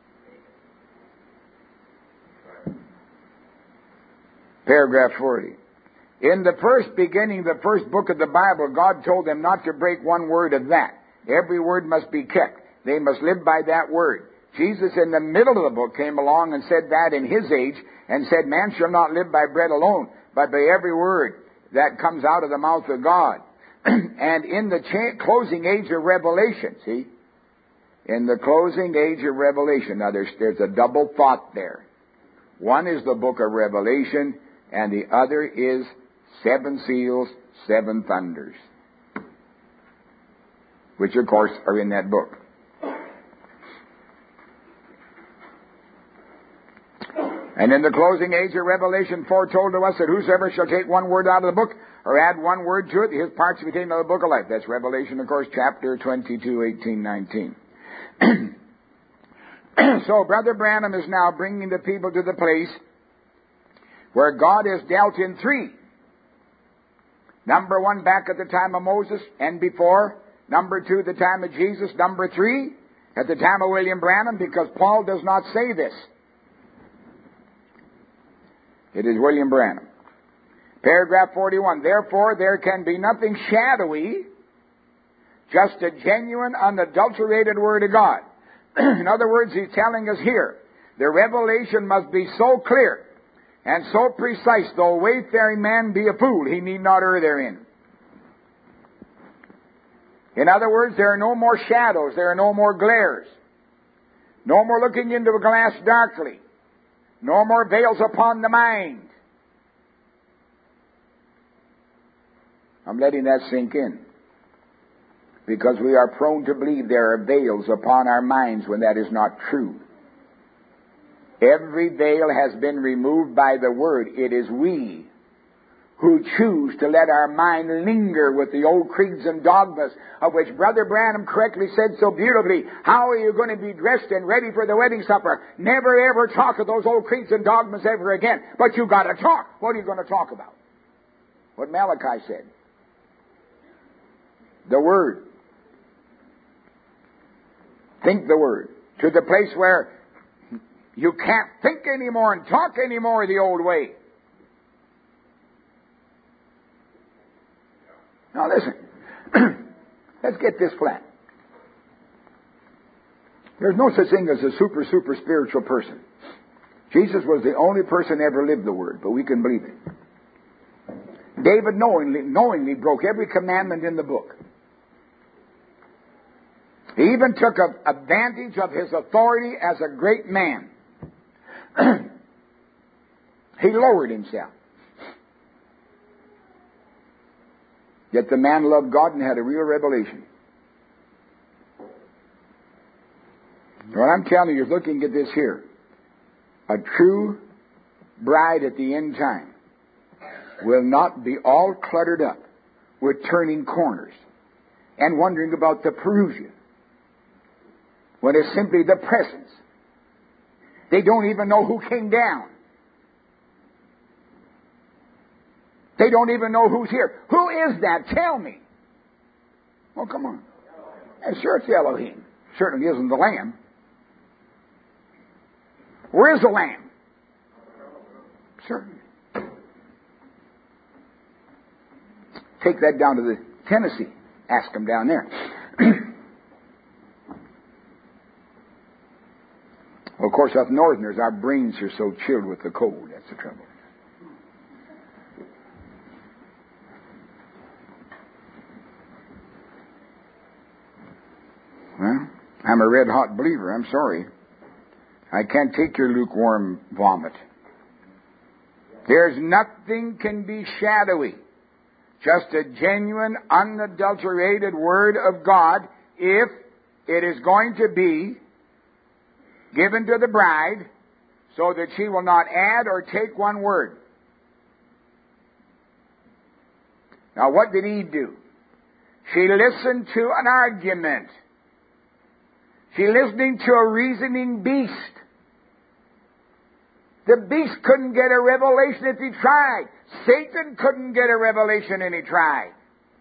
Paragraph 40. In the first beginning, the first book of the Bible, God told them not to break one word of that. Every word must be kept. They must live by that word. Jesus in the middle of the book came along and said that in his age and said, man shall not live by bread alone, but by every word that comes out of the mouth of God. And in the closing age of Revelation, see? In the closing age of Revelation. Now there's a double thought there. One is the book of Revelation, and the other is 7 seals, 7 thunders, which of course are in that book. And in the closing age of Revelation, foretold to us that whosoever shall take one word out of the book, or add one word to it, his part shall be taken out of the book of life. That's Revelation, of course, chapter 22, 18, 19. So Brother Branham is now bringing the people to the place where God has dealt in 3. Number 1, back at the time of Moses and before. Number 2, the time of Jesus. Number 3, at the time of William Branham, because Paul does not say this. It is William Branham. Paragraph 41. Therefore, there can be nothing shadowy, just a genuine, unadulterated Word of God. In other words, he's telling us here, the revelation must be so clear And so precise, though a wayfaring man be a fool, he need not err therein. In other words, there are no more shadows, there are no more glares. No more looking into a glass darkly. No more veils upon the mind. I'm letting that sink in. Because we are prone to believe there are veils upon our minds when that is not true. Every veil has been removed by the Word. It is we who choose to let our mind linger with the old creeds and dogmas, of which Brother Branham correctly said so beautifully, how are you going to be dressed and ready for the wedding supper? Never ever talk of those old creeds and dogmas ever again. But you've got to talk. What are you going to talk about? What Malachi said. The Word. Think the Word. To the place where you can't think anymore and talk anymore the old way. Now listen, let's get this flat. There's no such thing as a super spiritual person. Jesus was the only person ever lived the Word, but we can believe it. David knowingly broke every commandment in the book. He even took advantage of his authority as a great man. He lowered himself. Yet the man loved God and had a real revelation. What I'm telling you is, looking at this here. A true bride at the end time will not be all cluttered up with turning corners and wondering about the Perusia, when it's simply the presence. They don't even know who came down. They don't even know who's here. Who is that? Tell me. Oh, come on. And sure, it's Elohim. Certainly isn't the Lamb. Where is the Lamb? Certainly. Take that down to the Tennessee. Ask them down there. Of course, us Northerners, our brains are so chilled with the cold. That's the trouble. Well, I'm a red-hot believer. I'm sorry. I can't take your lukewarm vomit. There's nothing can be shadowy. Just a genuine, unadulterated Word of God, if it is going to be given to the bride so that she will not add or take one word. Now, what did Eve do? She listened to an argument. She listening to a reasoning beast. The beast couldn't get a revelation if he tried. Satan couldn't get a revelation and he tried.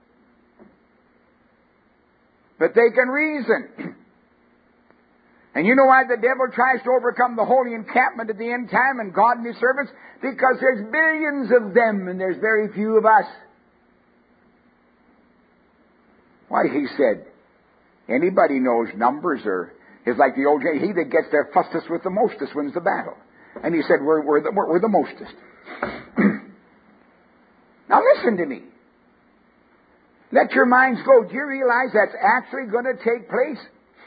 But they can reason. And you know why the devil tries to overcome the holy encampment at the end time and God and His servants? Because there's billions of them and there's very few of us. Why, he said, anybody knows numbers, or it's like the old saying, he that gets there fastest with the mostest wins the battle. And he said, we're the mostest. Now listen to me. Let your minds go. Do you realize that's actually going to take place?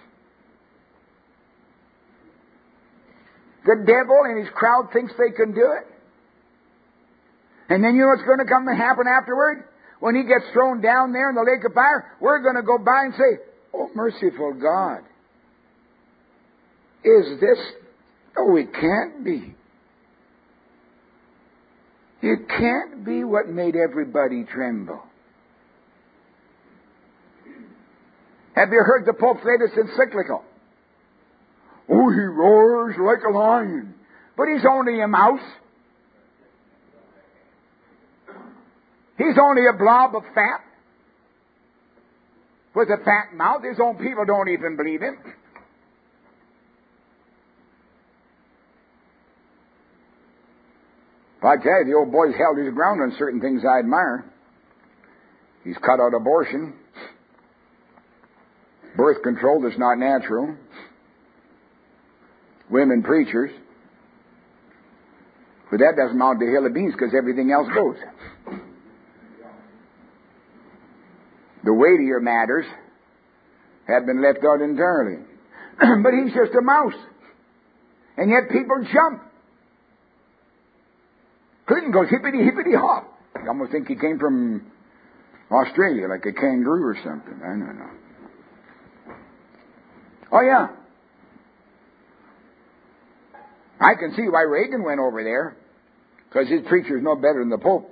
The devil and his crowd thinks they can do it. And then you know what's going to come and happen afterward? When he gets thrown down there in the lake of fire, we're going to go by and say, oh, merciful God, is this? Oh, it can't be. It can't be what made everybody tremble. Have you heard the Pope's latest encyclical? Oh, he roars like a lion. But he's only a mouse. He's only a blob of fat. With a fat mouth. His own people don't even believe him. But I tell you, the old boy's held his ground on certain things I admire. He's cut out abortion. Birth control that's not natural. Women preachers. But that doesn't amount to a hill of beans because everything else goes. The weightier matters have been left out entirely. But he's just a mouse. And yet people jump. Clinton goes hippity, hippity, hop. You almost think he came from Australia, like a kangaroo or something. I don't know. Oh, yeah. I can see why Reagan went over there, because his preacher's no better than the Pope.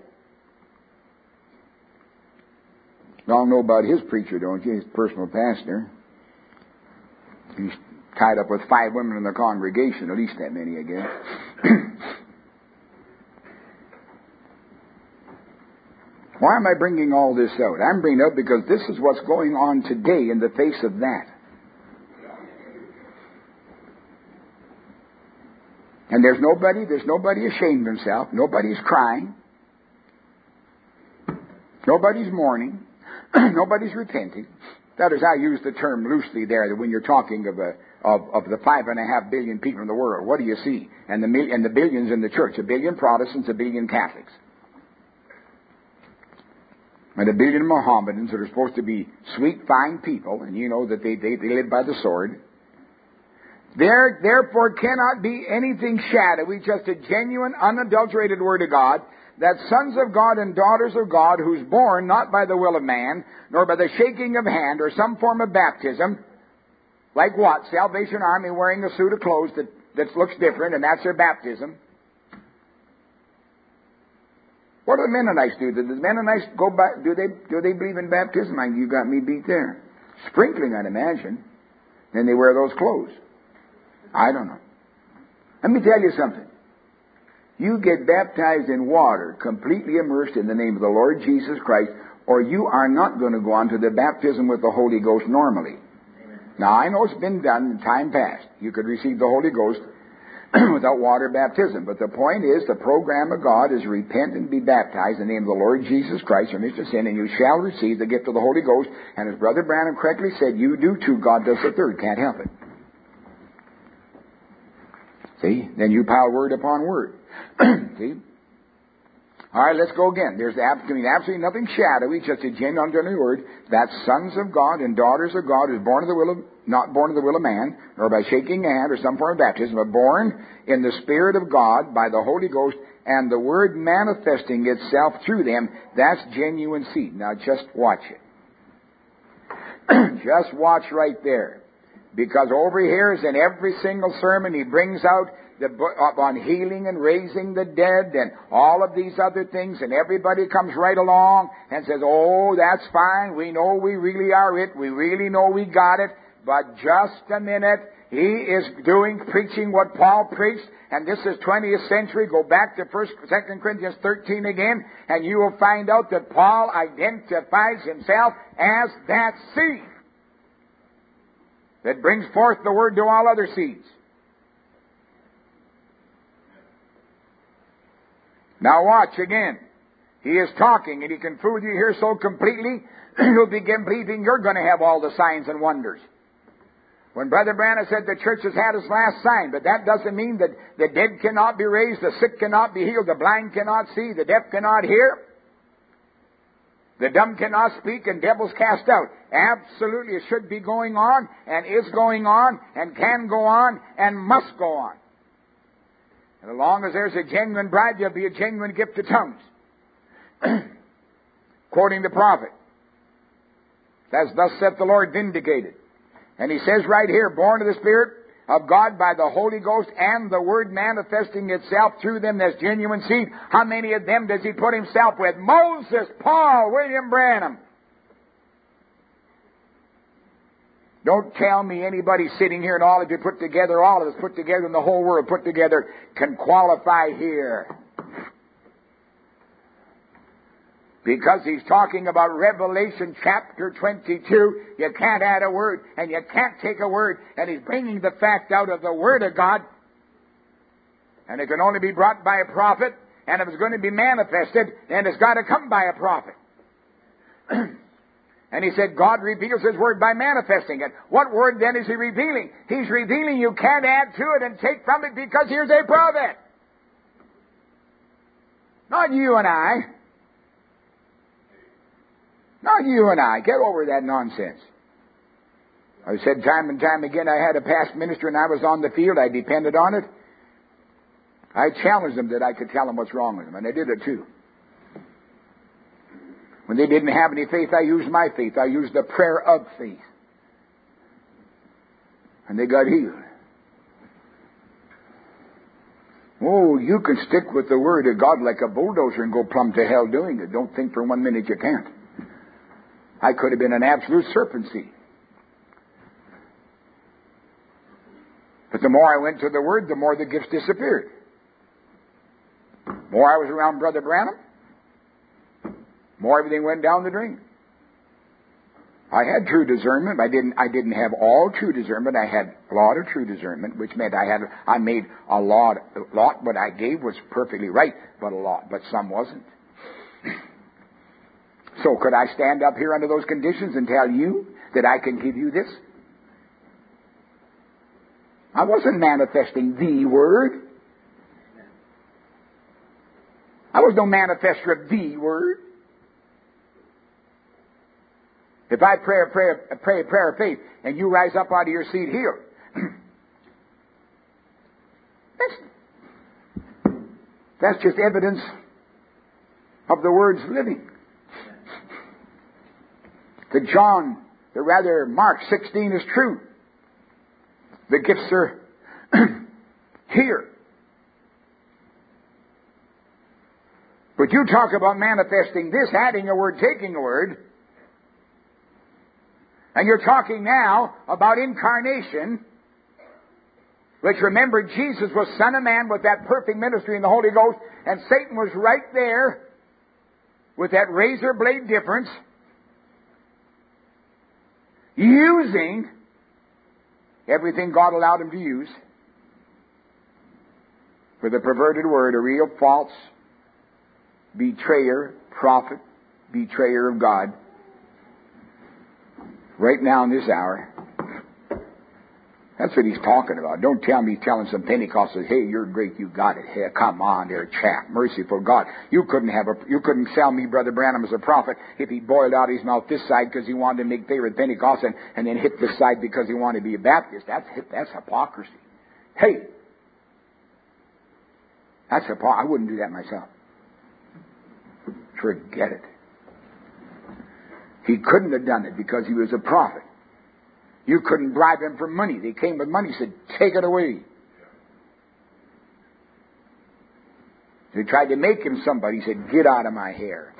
You all know about his preacher, don't you? His personal pastor. He's tied up with 5 women in the congregation, at least that many, I guess. Why am I bringing all this out? I'm bringing it out because this is what's going on today in the face of that. And there's nobody ashamed of himself. Nobody's crying. Nobody's mourning. Nobody's repenting. That is, I use the term loosely there, that when you're talking of the 5.5 billion people in the world, what do you see? And the billions in the church, 1 billion Protestants, 1 billion Catholics. And 1 billion Mohammedans that are supposed to be sweet, fine people, and you know that they live by the sword. There, therefore, cannot be anything shadowy, just a genuine, unadulterated Word of God, that sons of God and daughters of God, who's born not by the will of man, nor by the shaking of hand, or some form of baptism, like what? Salvation Army wearing a suit of clothes that looks different, and that's their baptism. What do the Mennonites do? Do the Mennonites go back? Do they believe in baptism? You got me beat there. Sprinkling, I'd imagine. Then they wear those clothes. I don't know. Let me tell you something. You get baptized in water, completely immersed in the name of the Lord Jesus Christ, or you are not going to go on to the baptism with the Holy Ghost normally. Amen. Now, I know it's been done in time past. You could receive the Holy Ghost without water baptism. But the point is, the program of God is repent and be baptized in the name of the Lord Jesus Christ, remission of sin, and you shall receive the gift of the Holy Ghost. And as Brother Branham correctly said, you do too. God does the third. Can't help it. See? Then you pile word upon word. See? All right, let's go again. There's absolutely nothing shadowy, just a genuine word, that sons of God and daughters of God is born of the will of, not born of the will of man, nor by shaking a hand or some form of baptism, but born in the Spirit of God by the Holy Ghost, and the Word manifesting itself through them. That's genuine seed. Now just watch it. Just watch right there. Because over here is in every single sermon he brings out on healing and raising the dead and all of these other things, and everybody comes right along and says, oh, that's fine, we know we really are it, we really know we got it, but just a minute, he is preaching what Paul preached, and this is 20th century. Go back to 2 Corinthians 13 again, and you will find out that Paul identifies himself as that seed that brings forth the word to all other seeds. Now watch again. He is talking, and he can fool you here so completely, you'll begin believing you're going to have all the signs and wonders. When Brother Branham said the church has had its last sign, but that doesn't mean that the dead cannot be raised, the sick cannot be healed, the blind cannot see, the deaf cannot hear, the dumb cannot speak, and devils cast out. Absolutely, it should be going on, and is going on, and can go on, and must go on. And as long as there's a genuine bride, there'll be a genuine gift of tongues. Quoting the prophet. That's thus saith the Lord vindicated. And he says right here, born of the Spirit of God by the Holy Ghost and the Word manifesting itself through them as genuine seed. How many of them does he put himself with? Moses, Paul, William Branham. Don't tell me anybody sitting here and all of you put together, all of us put together, and the whole world put together can qualify here. Because he's talking about Revelation chapter 22, you can't add a word, and you can't take a word, and he's bringing the fact out of the Word of God, and it can only be brought by a prophet, and if it's going to be manifested, then it's got to come by a prophet. And he said God reveals His Word by manifesting it. What Word then is He revealing? He's revealing you can't add to it and take from it because here's a prophet. Not you and I. Not you and I. Get over that nonsense. I said time and time again, I had a past minister and I was on the field. I depended on it. I challenged them that I could tell them what's wrong with them, and I did it too. When they didn't have any faith, I used my faith. I used the prayer of faith. And they got healed. Oh, you can stick with the Word of God like a bulldozer and go plumb to hell doing it. Don't think for 1 minute you can't. I could have been an absolute serpent seed. But the more I went to the Word, the more the gifts disappeared. The more I was around Brother Branham, more everything went down the drain. I had true discernment. I didn't have all true discernment. I had a lot of true discernment, which meant I made a lot what I gave was perfectly right, but some wasn't. So could I stand up here under those conditions and tell you that I can give you this? I wasn't manifesting the Word. I was no manifester of the Word. If I pray a prayer of faith and you rise up out of your seat here, that's just evidence of the Word's living. Mark 16 is true. The gifts are here. But you talk about manifesting this, adding a word, taking a word, and you're talking now about incarnation, which remember Jesus was Son of Man with that perfect ministry in the Holy Ghost, and Satan was right there with that razor blade difference, using everything God allowed him to use with a perverted word, a real false betrayer, prophet, betrayer of God. Right now in this hour. That's what he's talking about. Don't tell me he's telling some Pentecostals, hey, you're great, you got it. Hey, come on there, chap. Merciful God. You couldn't sell me Brother Branham as a prophet if he boiled out his mouth this side because he wanted to make favorite Pentecost and then hit this side because he wanted to be a Baptist. That's hypocrisy. Hey. That's hypocrisy. I wouldn't do that myself. Forget it. He couldn't have done it because he was a prophet. You couldn't bribe him for money. They came with money, said, take it away. They tried to make him somebody. He said, get out of my hair.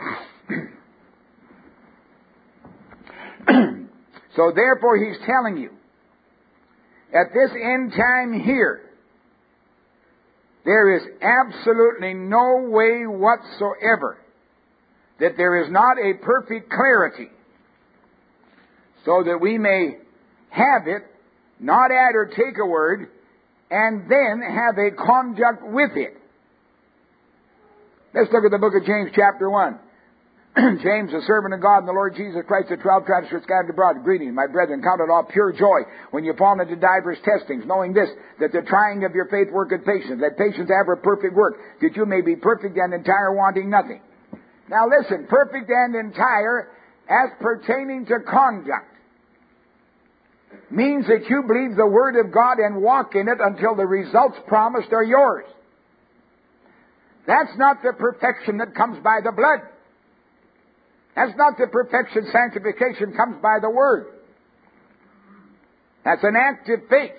So therefore he's telling you, at this end time here, there is absolutely no way whatsoever that there is not a perfect clarity, so that we may have it, not add or take a word, and then have a conduct with it. Let's look at the book of James, chapter 1. James, a servant of God and the Lord Jesus Christ, the 12 tribes which scattered abroad. Greetings, my brethren. Count it all pure joy when you fall into divers testings, knowing this, that the trying of your faith worketh patience. Let patience have her perfect work, that you may be perfect and entire, wanting nothing. Now listen, perfect and entire as pertaining to conduct means that you believe the Word of God and walk in it until the results promised are yours. That's not the perfection that comes by the blood. That's not the perfection, sanctification comes by the Word. That's an active faith.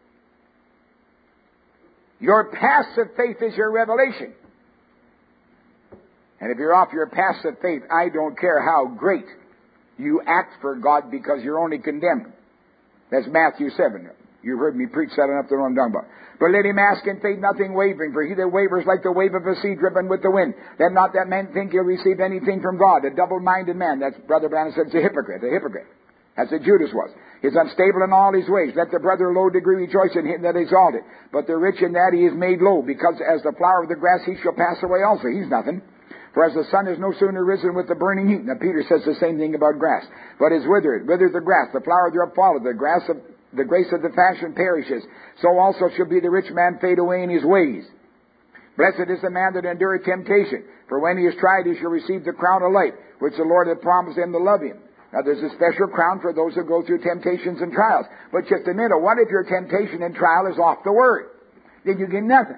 Your passive faith is your revelation. And if you're off your passive faith, I don't care how great you act for God because you're only condemned. That's Matthew 7. You've heard me preach that enough to know what I'm talking about. But let him ask in faith, nothing wavering, for he that wavers like the wave of a sea driven with the wind. Let not that man think he'll receive anything from God. A double-minded man, that's Brother Branham said, it's a hypocrite. That's what Judas was. He's unstable in all his ways. Let the brother of low degree rejoice in him that exalted. But the rich in that he is made low, because as the flower of the grass he shall pass away also. He's nothing. For as the sun is no sooner risen with the burning heat. Now Peter says the same thing about grass. But is withered the grass, the flower thereof falleth, the grace of the fashion perishes. So also shall be the rich man fade away in his ways. Blessed is the man that endureth temptation, for when he is tried he shall receive the crown of life, which the Lord hath promised them that love him. Now there's a special crown for those who go through temptations and trials. But just a minute, what if your temptation and trial is off the Word? Then you get nothing.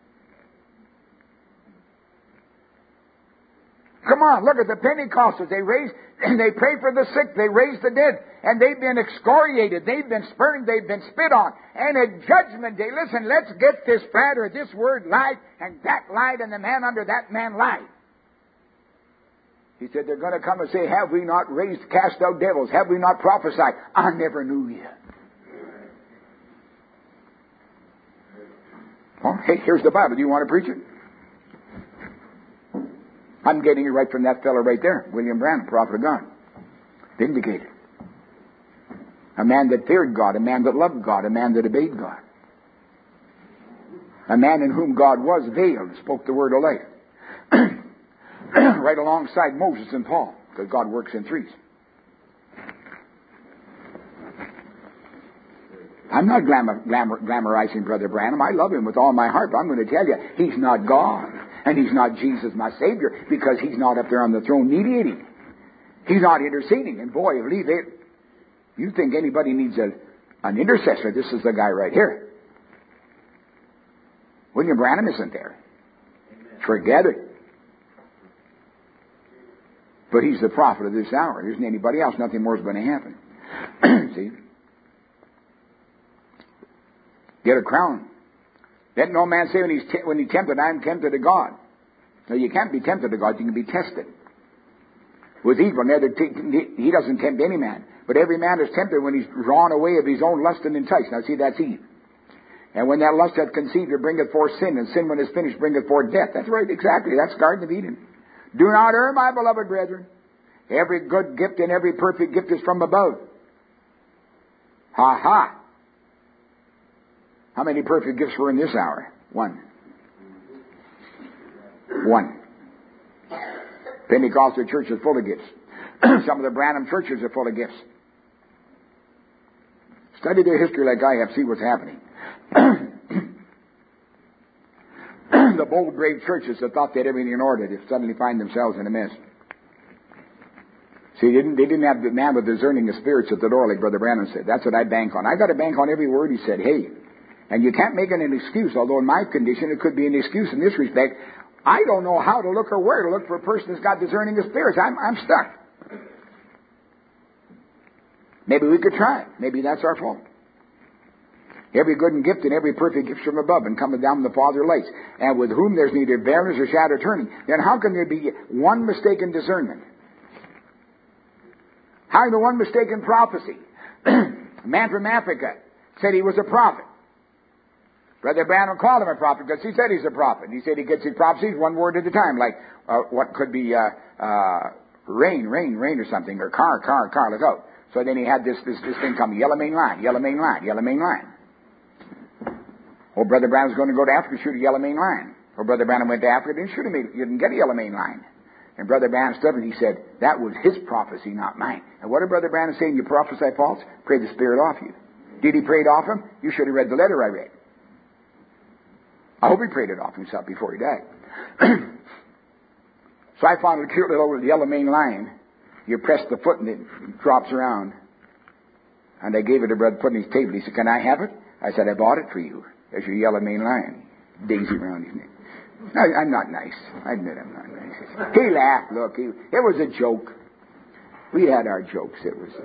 Come on, look at the Pentecostals. They pray for the sick, they raise the dead, and they've been excoriated, they've been spurned, they've been spit on. And at Judgment Day, listen, let's get this flat or this word lied, and that lied, and the man under that man lied. He said, they're going to come and say, have we not cast out devils? Have we not prophesied? I never knew you. Well, hey, here's the Bible. Do you want to preach it? I'm getting it right from that fellow right there, William Branham, prophet of God. Vindicated. A man that feared God, a man that loved God, a man that obeyed God. A man in whom God was veiled, spoke the word of life. Right alongside Moses and Paul, because God works in threes. I'm not glamorizing Brother Branham. I love him with all my heart, but I'm going to tell you, he's not God. And he's not Jesus, my Savior, because he's not up there on the throne mediating. He's not interceding. And boy, believe it, you think anybody needs an intercessor, this is the guy right here. William Branham isn't there. Amen. Forget it. But he's the prophet of this hour. There isn't anybody else. Nothing more is going to happen. See? Get a crown. Let no man say when he's tempted, I am tempted to God. No, you can't be tempted to God. You can be tested. With evil, he doesn't tempt any man. But every man is tempted when he's drawn away of his own lust and enticed. Now see, that's Eve. And when that lust hath conceived, it bringeth forth sin. And sin, when it's finished, bringeth forth death. That's right, exactly. That's Garden of Eden. Do not err, my beloved brethren. Every good gift and every perfect gift is from above. Ha ha. How many perfect gifts were in this hour? One. Pentecostal church is full of gifts. Some of the Branham churches are full of gifts. Study their history like I have. See what's happening. The bold, brave churches that thought they had everything in order, they suddenly find themselves in a mess. See, they didn't have the man with discerning the spirits at the door, like Brother Branham said. That's what I bank on. I got to bank on every word he said. Hey, and you can't make it an excuse, although in my condition it could be an excuse in this respect. I don't know how to look or where to look for a person that's got discerning the spirits. I'm stuck. Maybe we could try it. Maybe that's our fault. Every good and gift and every perfect gift from above and coming down from the Father of lights, and with whom there's neither variance or shadow turning. Then how can there be one mistaken discernment? How can there be one mistaken prophecy? A man from Africa said he was a prophet. Brother Branham called him a prophet because he said he's a prophet. He said he gets his prophecies one word at a time, like what could be rain or something, or car, look out. So then he had this thing come, yellow main line. Oh, Brother Branham's going to go to Africa, shoot a yellow main line. Or Brother Branham went to Africa, didn't shoot him, he didn't get a yellow main line. And Brother Branham stood and he said, that was his prophecy, not mine. And what did Brother Branham say? You prophesy false? Pray the Spirit off you. Did he pray it off him? You should have read the letter I read. I hope he prayed it off himself before he died. So I found a cute little yellow main line. You press the foot and it drops around. And I gave it to Brother, put it on his table. He said, can I have it? I said, I bought it for you. There's your yellow main line. Daisy around his neck. I'm not nice. I admit I'm not nice. He laughed. Look, it was a joke. We had our jokes. It was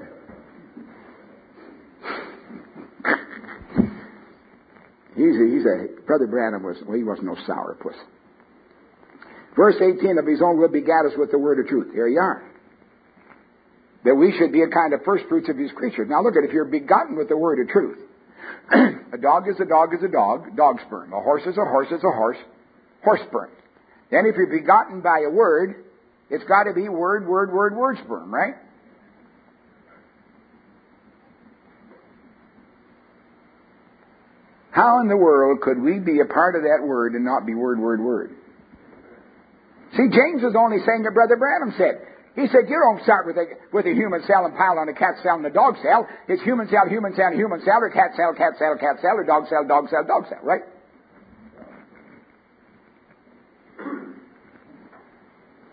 Brother Branham he wasn't no sourpuss. Verse 18, of his own will begat us with the word of truth. Here you are. That we should be a kind of first fruits of his creatures. Now look at it. If you're begotten with the word of truth, a dog is a dog is a dog, dog sperm. A horse is a horse is a horse, horse sperm. Then if you're begotten by a word, it's got to be word sperm, right? How in the world could we be a part of that word and not be word? See, James is only saying what Brother Branham said. He said, you don't start with a human cell and pile on a cat cell and a dog cell. It's human cell, or cat cell, or dog cell, right?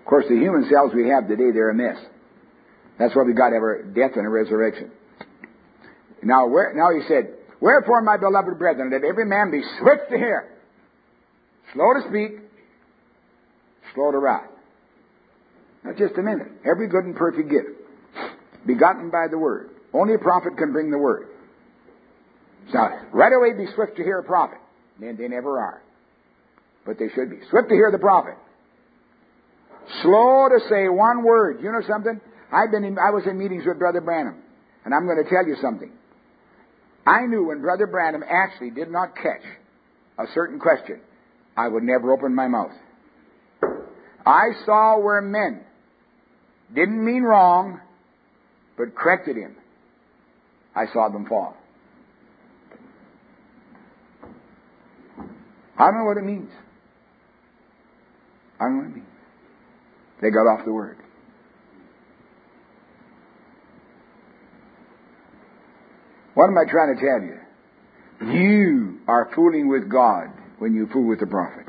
course, the human selves we have today, they're a mess. That's why we've got to have a death and a resurrection. Now he said, wherefore, my beloved brethren, let every man be swift to hear, slow to speak, slow to wrath. Now just a minute. Every good and perfect gift, begotten by the Word. Only a prophet can bring the Word. So, right away be swift to hear a prophet. And they never are. But they should be. Swift to hear the prophet. Slow to say one word. You know something? I was in meetings with Brother Branham. And I'm going to tell you something. I knew when Brother Branham actually did not catch a certain question, I would never open my mouth. I saw where men didn't mean wrong, but corrected him. I saw them fall. I don't know what it means. I don't know what it means. They got off the Word. What am I trying to tell you? You are fooling with God when you fool with the prophet.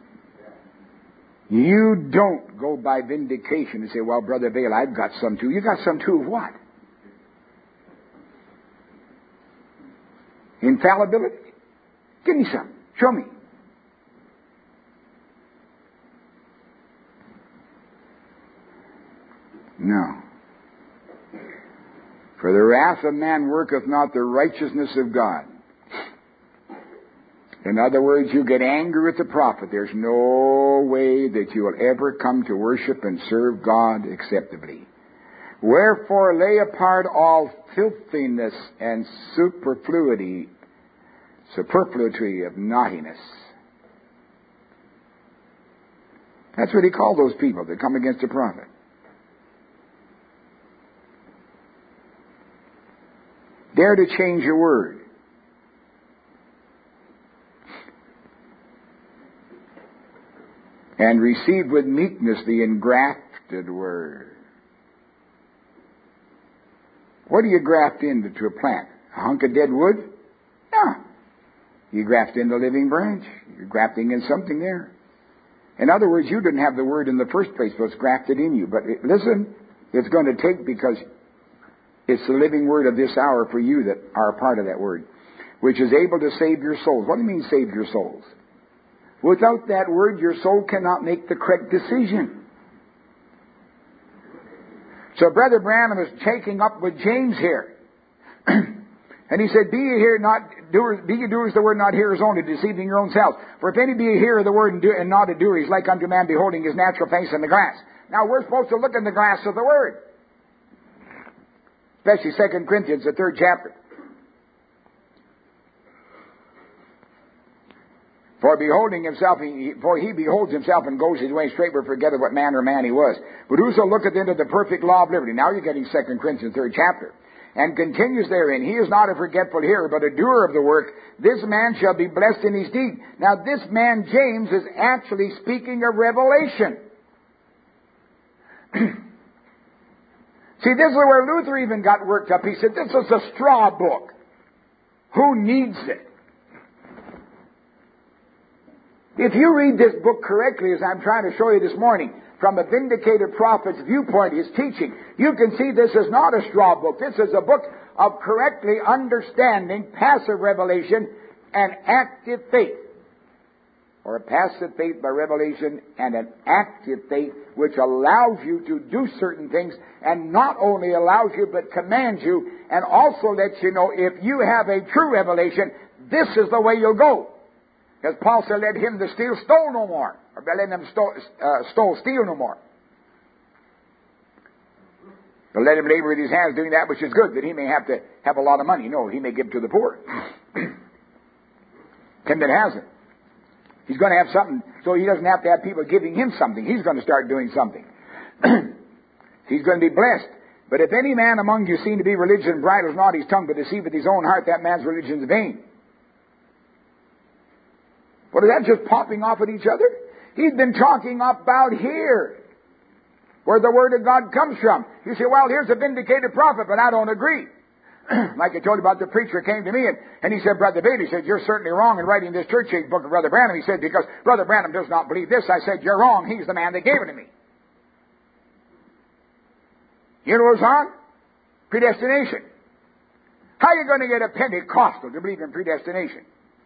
You don't go by vindication and say, well, Brother Vail, I've got some too. You got some too of what? Infallibility? Give me some. Show me. No. For the wrath of man worketh not the righteousness of God. In other words, you get angry with the prophet. There's no way that you will ever come to worship and serve God acceptably. Wherefore lay apart all filthiness and superfluity of naughtiness. That's what he called those people that come against the prophet. Dare to change your word. And receive with meekness the engrafted word. What do you graft into a plant? A hunk of dead wood? No. You graft in the living branch. You're grafting in something there. In other words, you didn't have the word in the first place, but it's grafted in you. But listen, it's going to take, because it's the living word of this hour for you that are a part of that word, which is able to save your souls. What do you mean save your souls? Without that word, your soul cannot make the correct decision. So Brother Branham is taking up with James here. And he said, be ye doers of the word, not hearers only, deceiving your own selves. For if any be a hearer of the word and not a doer, he's like unto a man beholding his natural face in the glass. Now we're supposed to look in the glass of the word. Especially 2 Corinthians, the 3rd chapter. For he beholds himself and goes his way straight, but forgetteth what manner of man he was. But whoso looketh into the perfect law of liberty. Now you're getting 2 Corinthians 3rd chapter. And continues therein. He is not a forgetful hearer, but a doer of the work. This man shall be blessed in his deed. Now this man, James, is actually speaking of revelation. See, this is where Luther even got worked up. He said, this is a straw book. Who needs it? If you read this book correctly, as I'm trying to show you this morning, from a vindicated prophet's viewpoint, his teaching, you can see this is not a straw book. This is a book of correctly understanding passive revelation and active faith. Or a passive faith by revelation and an active faith which allows you to do certain things, and not only allows you but commands you, and also lets you know if you have a true revelation, this is the way you'll go. Because Paul said, let him that steals stole no more. Or let him steal no more. But let him labor with his hands doing that which is good, that he may have to have a lot of money. No, he may give to the poor. Him that has it. He's going to have something, so he doesn't have to have people giving him something. He's going to start doing something. He's going to be blessed. But if any man among you seem to be religion, bridles not his tongue, but deceiveth his own heart, that man's religion is vain. What is that, just popping off at each other? He's been talking about here, where the Word of God comes from. You say, well, here's a vindicated prophet, but I don't agree. Like I told you about, the preacher came to me and he said, Brother Bailey, he said, you're certainly wrong in writing this church age book of Brother Branham. He said, because Brother Branham does not believe this. I said, you're wrong. He's the man that gave it to me. You know what's on? Predestination. How are you going to get a Pentecostal to believe in predestination?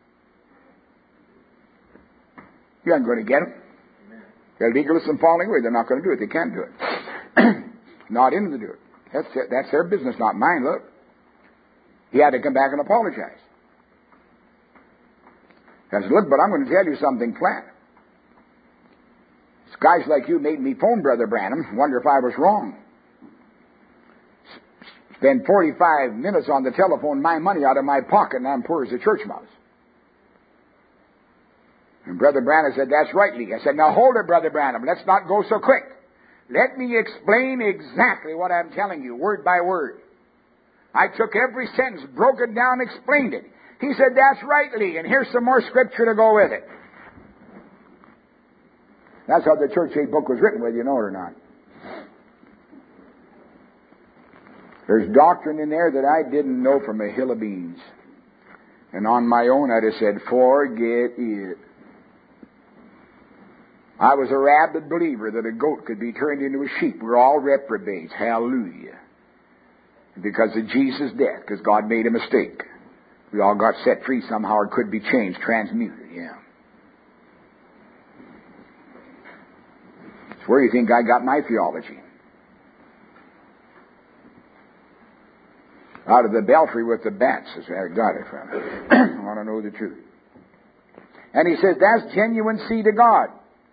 You aren't going to get them. They're legalists and falling away. They're not going to do it. They can't do it. Not in to do it. That's their business, not mine. Look. He had to come back and apologize. I said, look, but I'm going to tell you something flat. Guys like you made me phone Brother Branham. Wonder if I was wrong. Spend 45 minutes on the telephone, my money out of my pocket, and I'm poor as a church mouse. And Brother Branham said, that's right, Lee. I said, now hold it, Brother Branham. Let's not go so quick. Let me explain exactly what I'm telling you, word by word. I took every sentence, broke it down, explained it. He said, that's right, Lee, and here's some more scripture to go with it. That's how the church age book was written, whether you know it or not. There's doctrine in there that I didn't know from a hill of beans. And on my own, I'd have said, forget it. I was a rabid believer that a goat could be turned into a sheep. We're all reprobates. Hallelujah. Because of Jesus' death, because God made a mistake. We all got set free somehow, or could be changed, transmuted. Yeah. It's where you think I got my theology. Out of the belfry with the bats is where I got it from. I want to know the truth. And he says, that's genuine seed of God.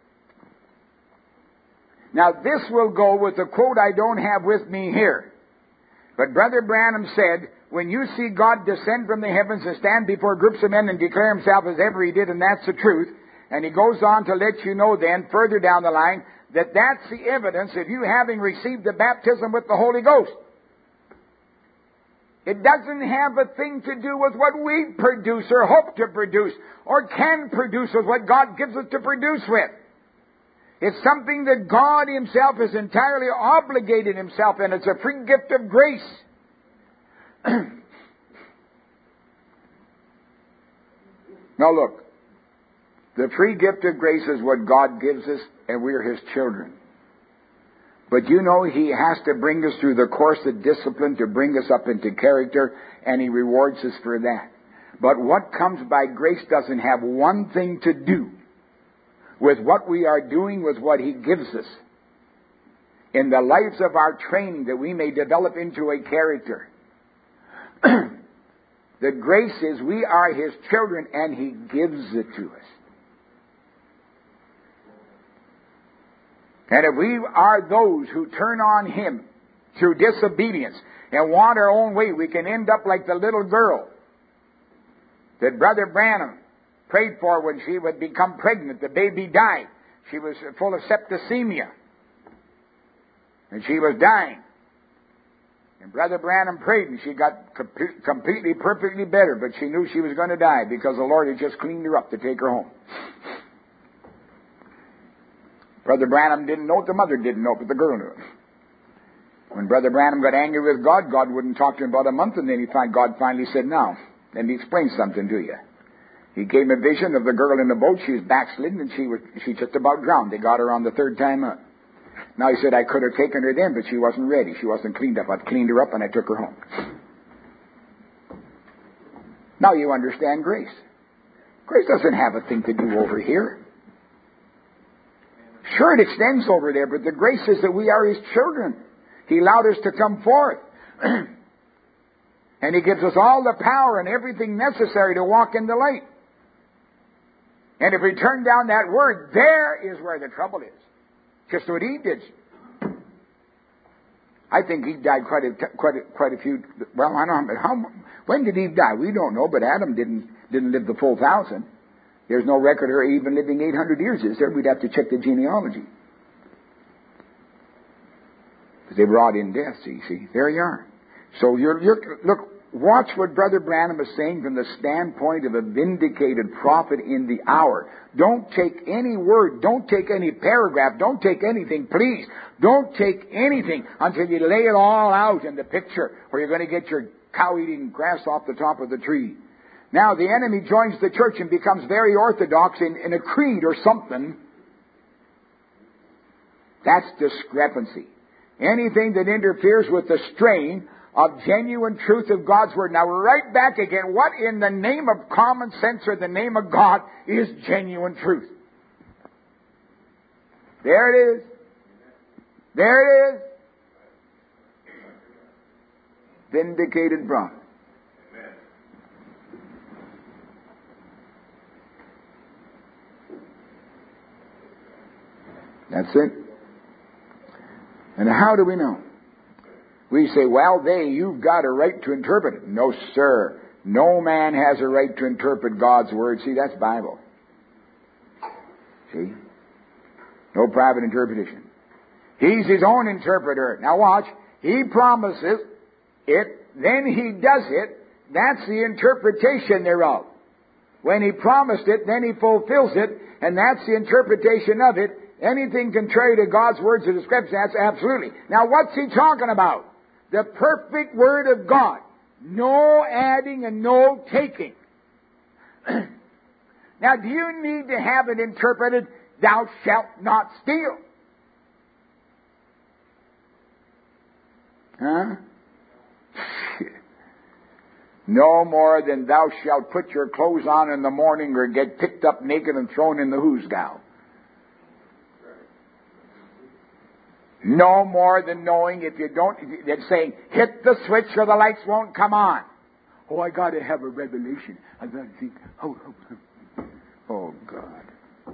Now this will go with the quote I don't have with me here. But Brother Branham said, when you see God descend from the heavens and stand before groups of men and declare himself as ever he did, and that's the truth, and he goes on to let you know then, further down the line, that that's the evidence of you having received the baptism with the Holy Ghost. It doesn't have a thing to do with what we produce or hope to produce or can produce with what God gives us to produce with. It's something that God himself has entirely obligated himself in. It's a free gift of grace. Now look, the free gift of grace is what God gives us, and we're his children. But you know, he has to bring us through the course of discipline to bring us up into character, and he rewards us for that. But what comes by grace doesn't have one thing to do with what we are doing with what he gives us in the lives of our training, that we may develop into a character. The grace is we are his children, and he gives it to us. And if we are those who turn on him through disobedience and want our own way, we can end up like the little girl that Brother Branham prayed for when she would become pregnant. The baby died. She was full of septicemia. And she was dying. And Brother Branham prayed, and she got completely, perfectly better, but she knew she was going to die because the Lord had just cleaned her up to take her home. Brother Branham didn't know it, the mother didn't know it, but the girl knew it. When Brother Branham got angry with God, God wouldn't talk to him about a month, and then God finally said, now, let me explain something to you. He gave him a vision of the girl in the boat. She was backslidden, and she just about drowned. They got her on the third time up. Now he said, I could have taken her then, but she wasn't ready. She wasn't cleaned up. I cleaned her up, and I took her home. Now you understand grace. Grace doesn't have a thing to do over here. Sure, it extends over there, but the grace is that we are his children. He allowed us to come forth. And he gives us all the power and everything necessary to walk in the light. And if we turn down that word, there is where the trouble is. Just what Eve did. I think Eve died quite a few. Well, I don't know when did Eve die? We don't know, but Adam didn't live the full 1,000. There's no record of her even living 800 years, is there? We'd have to check the genealogy. Because they brought in death, see. There you are. So look, watch what Brother Branham is saying from the standpoint of a vindicated prophet in the hour. Don't take any word, don't take any paragraph, don't take anything, please. Don't take anything until you lay it all out in the picture, or you're going to get your cow eating grass off the top of the tree. Now, the enemy joins the church and becomes very orthodox in a creed or something. That's discrepancy. Anything that interferes with the strain of genuine truth of God's Word. Now, right back again, what in the name of common sense or the name of God is genuine truth? There it is. There it is. Vindicated prophet. That's it. And how do we know? We say, well, you've got a right to interpret it. No, sir. No man has a right to interpret God's Word. See, that's Bible. See? No private interpretation. He's his own interpreter. Now watch. He promises it, then he does it. That's the interpretation thereof. When he promised it, then he fulfills it, and that's the interpretation of it. Anything contrary to God's words or description, that's absolutely. Now what's he talking about? The perfect Word of God. No adding and no taking. Now, do you need to have it interpreted, thou shalt not steal? Huh? No more than thou shalt put your clothes on in the morning or get picked up naked and thrown in the hoosgow. No more than knowing if you don't, than saying, hit the switch or the lights won't come on. Oh, I got to have a revelation. I got to think, oh God.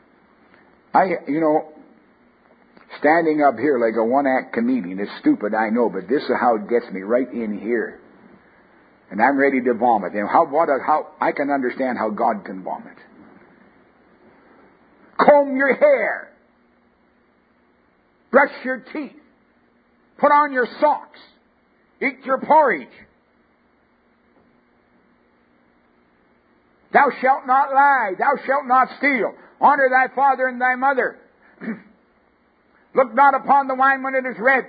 Standing up here like a one-act comedian is stupid, I know, but this is how it gets me right in here. And I'm ready to vomit. And how I can understand how God can vomit. Comb your hair. Brush your teeth. Put on your socks. Eat your porridge. Thou shalt not lie. Thou shalt not steal. Honor thy father and thy mother. Look not upon the wine when it is red.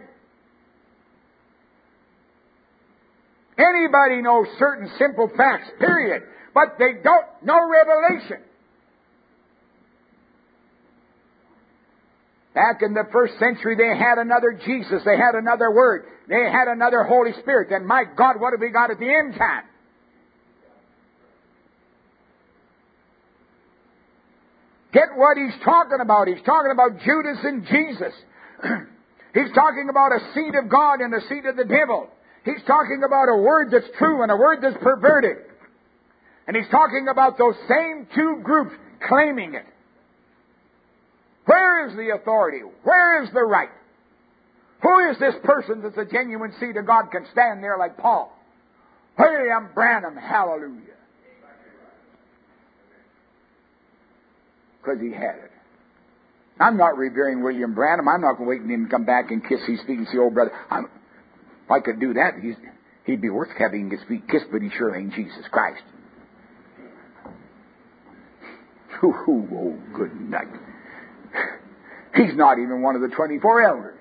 Anybody knows certain simple facts, period. But they don't know revelation. Back in the first century, they had another Jesus. They had another Word. They had another Holy Spirit. And my God, what have we got at the end time? Get what he's talking about. He's talking about Judas and Jesus. He's talking about a seed of God and a seed of the devil. He's talking about a word that's true and a word that's perverted. And he's talking about those same two groups claiming it. Where is the authority? Where is the right? Who is this person that's a genuine seed of God can stand there like Paul? Hey, I'm Branham, hallelujah. Because he had it. I'm not revering William Branham. I'm not waiting for him to come back and kiss his feet and say, oh, brother, if I could do that, he'd be worth having his feet kissed, but he sure ain't Jesus Christ. Oh, good night. He's not even one of the 24 elders.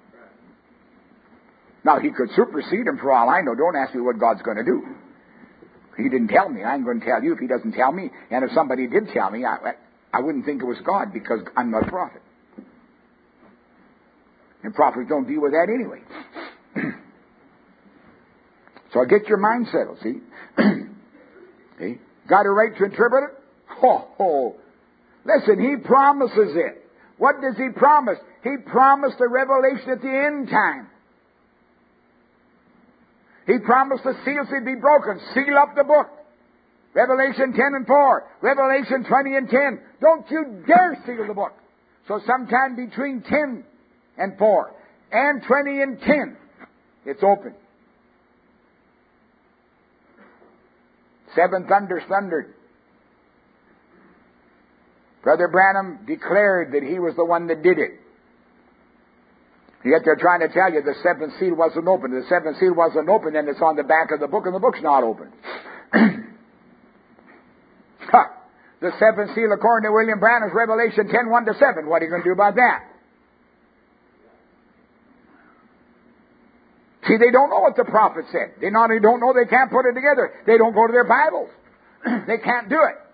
Now, he could supersede him for all I know. Don't ask me what God's going to do. He didn't tell me. I'm going to tell you if he doesn't tell me. And if somebody did tell me, I wouldn't think it was God because I'm not a prophet. And prophets don't deal with that anyway. So get your mind settled, see? See? Got a right to interpret it? Ho. Listen, he promises it. What does he promise? He promised a revelation at the end time. He promised the seals would be broken. Seal up the book. Revelation 10 and 4. Revelation 20 and 10. Don't you dare seal the book. So sometime between 10 and 4 and 20 and 10, it's open. Seven thunders thundered. Brother Branham declared that he was the one that did it. Yet they're trying to tell you the seventh seal wasn't open. The seventh seal wasn't open, and it's on the back of the book, and the book's not open. The seventh seal, according to William Branham's Revelation 10, 1 to 7. What are you going to do about that? See, they don't know what the prophet said. They not only don't know, they can't put it together. They don't go to their Bibles. They can't do it.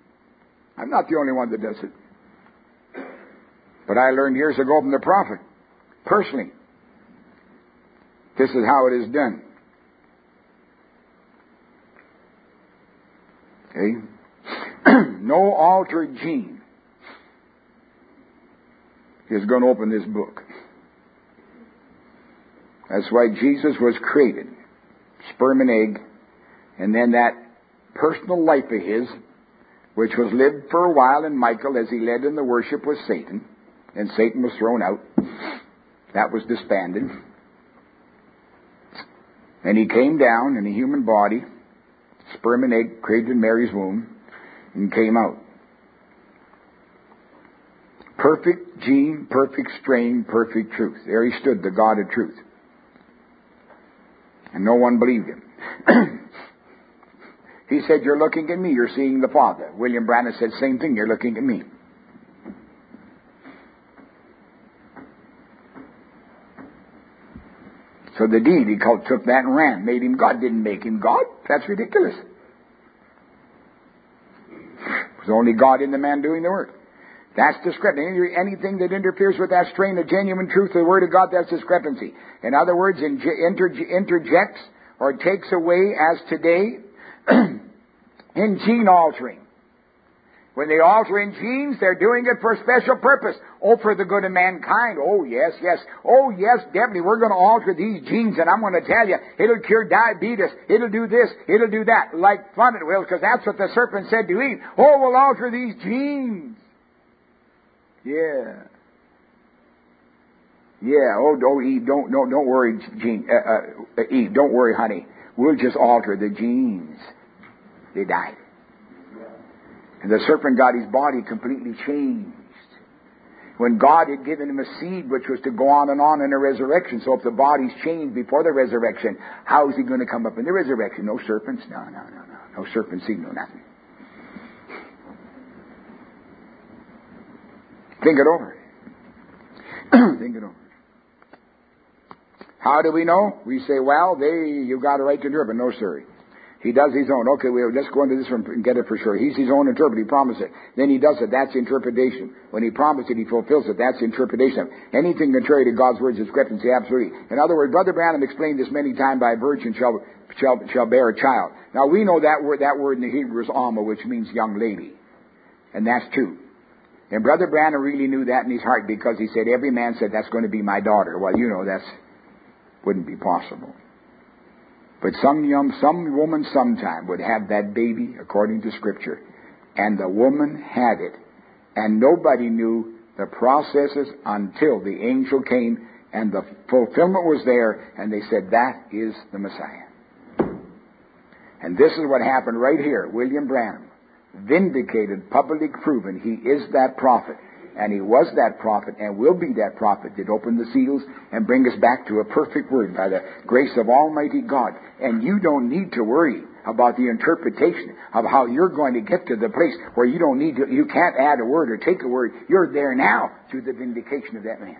I'm not the only one that does it. But I learned years ago from the prophet. personally. This is how it is done. Okay? No altered gene is going to open this book. That's why Jesus was created. Sperm and egg. And then that personal life of his, which was lived for a while in Michael as he led in the worship with Satan. And Satan was thrown out. That was disbanded. And he came down in a human body, sperm and egg, created in Mary's womb, and came out. Perfect gene, perfect strain, perfect truth. There he stood, the God of truth. And no one believed him. He said, you're looking at me, you're seeing the Father. William Branham said, same thing, you're looking at me. So the deity cult took that and ran, made him God. Didn't make him God. That's ridiculous. It was only God in the man doing the work. That's discrepancy. Anything that interferes with that strain of genuine truth of the Word of God, that's discrepancy. In other words, interjects or takes away, as today, in gene altering. When they alter in genes, they're doing it for a special purpose. Oh, for the good of mankind. Oh, yes, yes. Oh, yes, definitely. We're going to alter these genes, and I'm going to tell you, it'll cure diabetes. It'll do this. It'll do that. Like fun it will, because that's what the serpent said to Eve. Oh, we'll alter these genes. Yeah. Yeah. Oh, Eve, don't worry, Eve, don't worry, honey. We'll just alter the genes. They died. And the serpent got his body completely changed. When God had given him a seed which was to go on in a resurrection. So if the body's changed before the resurrection, how is he going to come up in the resurrection? No serpents? No. No serpent seed, no nothing. Think it over. Think it over. How do we know? We say, well, you've got a right to interpret. No, sir. He does his own. Okay, let's go into this one and get it for sure. He's his own interpreter. He promised it. Then he does it. That's interpretation. When he promised it, he fulfills it. That's interpretation. Anything contrary to God's word is discrepancy, absolutely. In other words, Brother Branham explained this many times, by a virgin shall bear a child. Now we know that word in the Hebrew is Alma, which means young lady. And that's true. And Brother Branham really knew that in his heart, because he said, every man said, that's going to be my daughter. Well, you know, that wouldn't be possible. But some woman sometime would have that baby according to Scripture. And the woman had it. And nobody knew the processes until the angel came and the fulfillment was there, and they said, that is the Messiah. And this is what happened right here. William Branham, vindicated, publicly proven, he is that prophet. And he was that prophet and will be that prophet that opened the seals and bring us back to a perfect word by the grace of Almighty God. And you don't need to worry about the interpretation of how you're going to get to the place where you can't add a word or take a word. You're there now through the vindication of that man.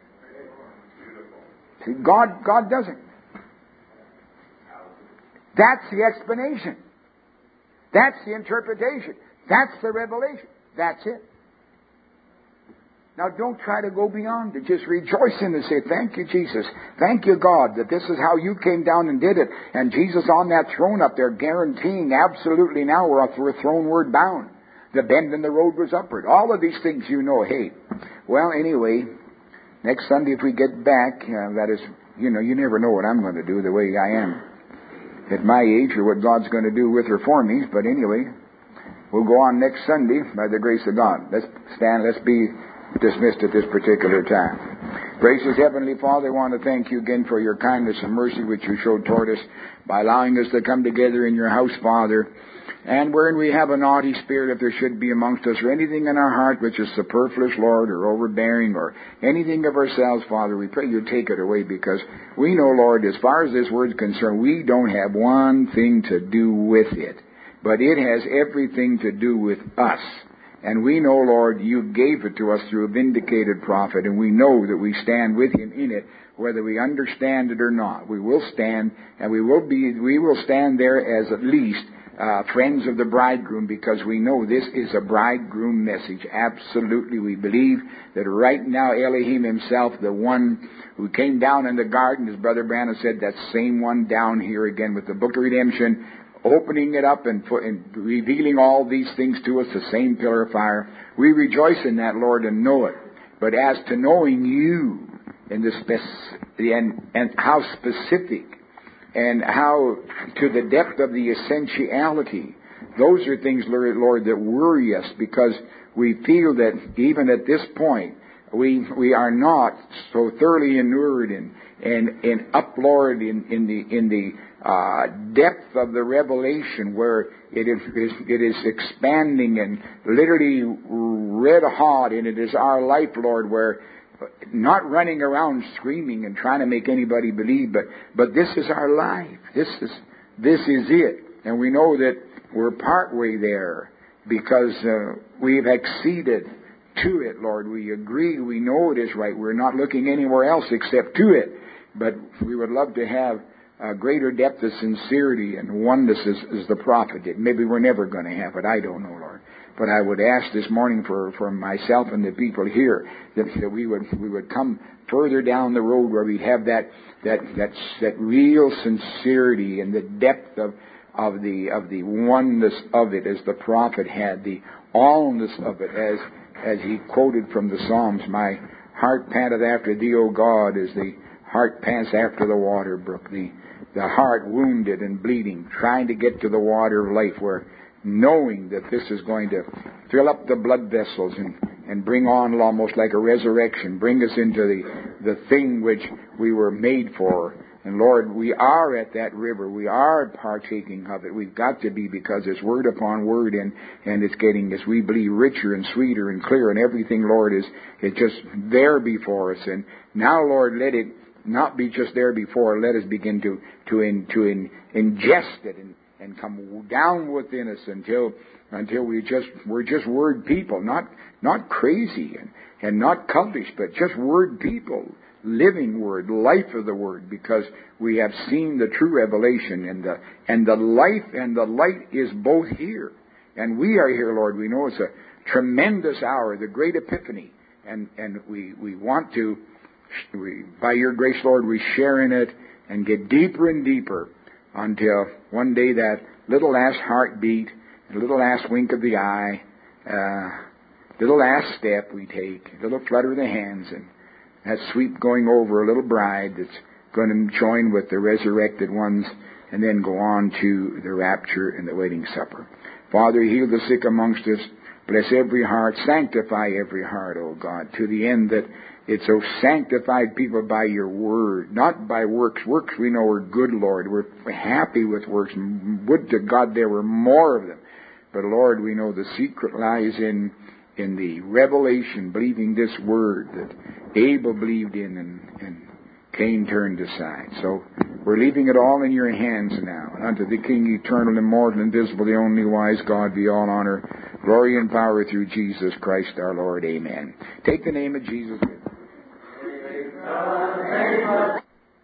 See, God doesn't. That's the explanation. That's the interpretation. That's the revelation. That's it. Now don't try to go beyond it. Just rejoice in it and say, thank you, Jesus. Thank you, God, that this is how you came down and did it. And Jesus on that throne up there guaranteeing absolutely now we're throneward bound. The bend in the road was upward. All of these things you know. Hey, well, anyway, next Sunday if we get back, that is, you never know what I'm going to do the way I am at my age or what God's going to do with or for me. But anyway, we'll go on next Sunday by the grace of God. Let's stand. Let's be dismissed at this particular time. Gracious Heavenly Father, I want to thank you again for your kindness and mercy which you showed toward us by allowing us to come together in your house, Father. And wherein we have a naughty spirit, if there should be amongst us, or anything in our heart which is superfluous, Lord, or overbearing, or anything of ourselves, Father, we pray you take it away, because we know, Lord, as far as this word is concerned, we don't have one thing to do with it. But it has everything to do with us. And we know, Lord, you gave it to us through a vindicated prophet, and we know that we stand with him in it, whether we understand it or not. We will stand, and we will stand there as at least friends of the bridegroom, because we know this is a bridegroom message. Absolutely, we believe that right now Elohim himself, the one who came down in the garden, as Brother Branham said, that same one down here again with the book of redemption, opening it up and revealing all these things to us, the same pillar of fire. We rejoice in that, Lord, and know it. But as to knowing you and and how specific and how to the depth of the essentiality, those are things, Lord, that worry us, because we feel that even at this point we are not so thoroughly inured and up, Lord, in the depth of the revelation, where it is expanding and literally red hot, and it is our life, Lord, where not running around screaming and trying to make anybody believe, but this is our life. This is it, and we know that we're partway there, because we've acceded to it, Lord. We agree. We know it is right. We're not looking anywhere else except to it. But we would love to have a greater depth of sincerity and oneness as the prophet did. Maybe we're never going to have it. I don't know, Lord. But I would ask this morning for myself and the people here that we would come further down the road where we'd have that real sincerity and the depth of the oneness of it, as the prophet had, the allness of it, as he quoted from the Psalms. My heart panteth after thee, O God, as the heart pants after the water brook. The heart wounded and bleeding, trying to get to the water of life, where knowing that this is going to fill up the blood vessels and bring on almost like a resurrection, bring us into the thing which we were made for. And Lord, we are at that river. We are partaking of it. We've got to be, because it's word upon word, and it's getting, as we believe, richer and sweeter and clearer, and everything, Lord, is just there before us. And now, Lord, let it not be just there before. Let us begin to ingest it and come down within us until we're just word people, not crazy and not cultish, but just word people. Living word, life of the word, because we have seen the true revelation, and the life and the light is both here, and we are here, Lord. We know it's a tremendous hour, the great epiphany, and we want to, by your grace, Lord, we share in it and get deeper and deeper until one day that little last heartbeat, the little last wink of the eye, little last step we take, a little flutter of the hands, and that sweep going over a little bride that's going to join with the resurrected ones, and then go on to the rapture and the wedding supper. Father, heal the sick amongst us. Bless every heart. Sanctify every heart, O God, to the end that it's so sanctified people by your word, not by works. Works we know are good, Lord. We're happy with works. Would to God there were more of them. But Lord, we know the secret lies in the revelation, believing this word that Abel believed in and Cain turned aside. So we're leaving it all in your hands now. And unto the King, eternal, immortal, invisible, the only wise God, be all honor, glory, and power through Jesus Christ our Lord. Amen. Take the name of Jesus.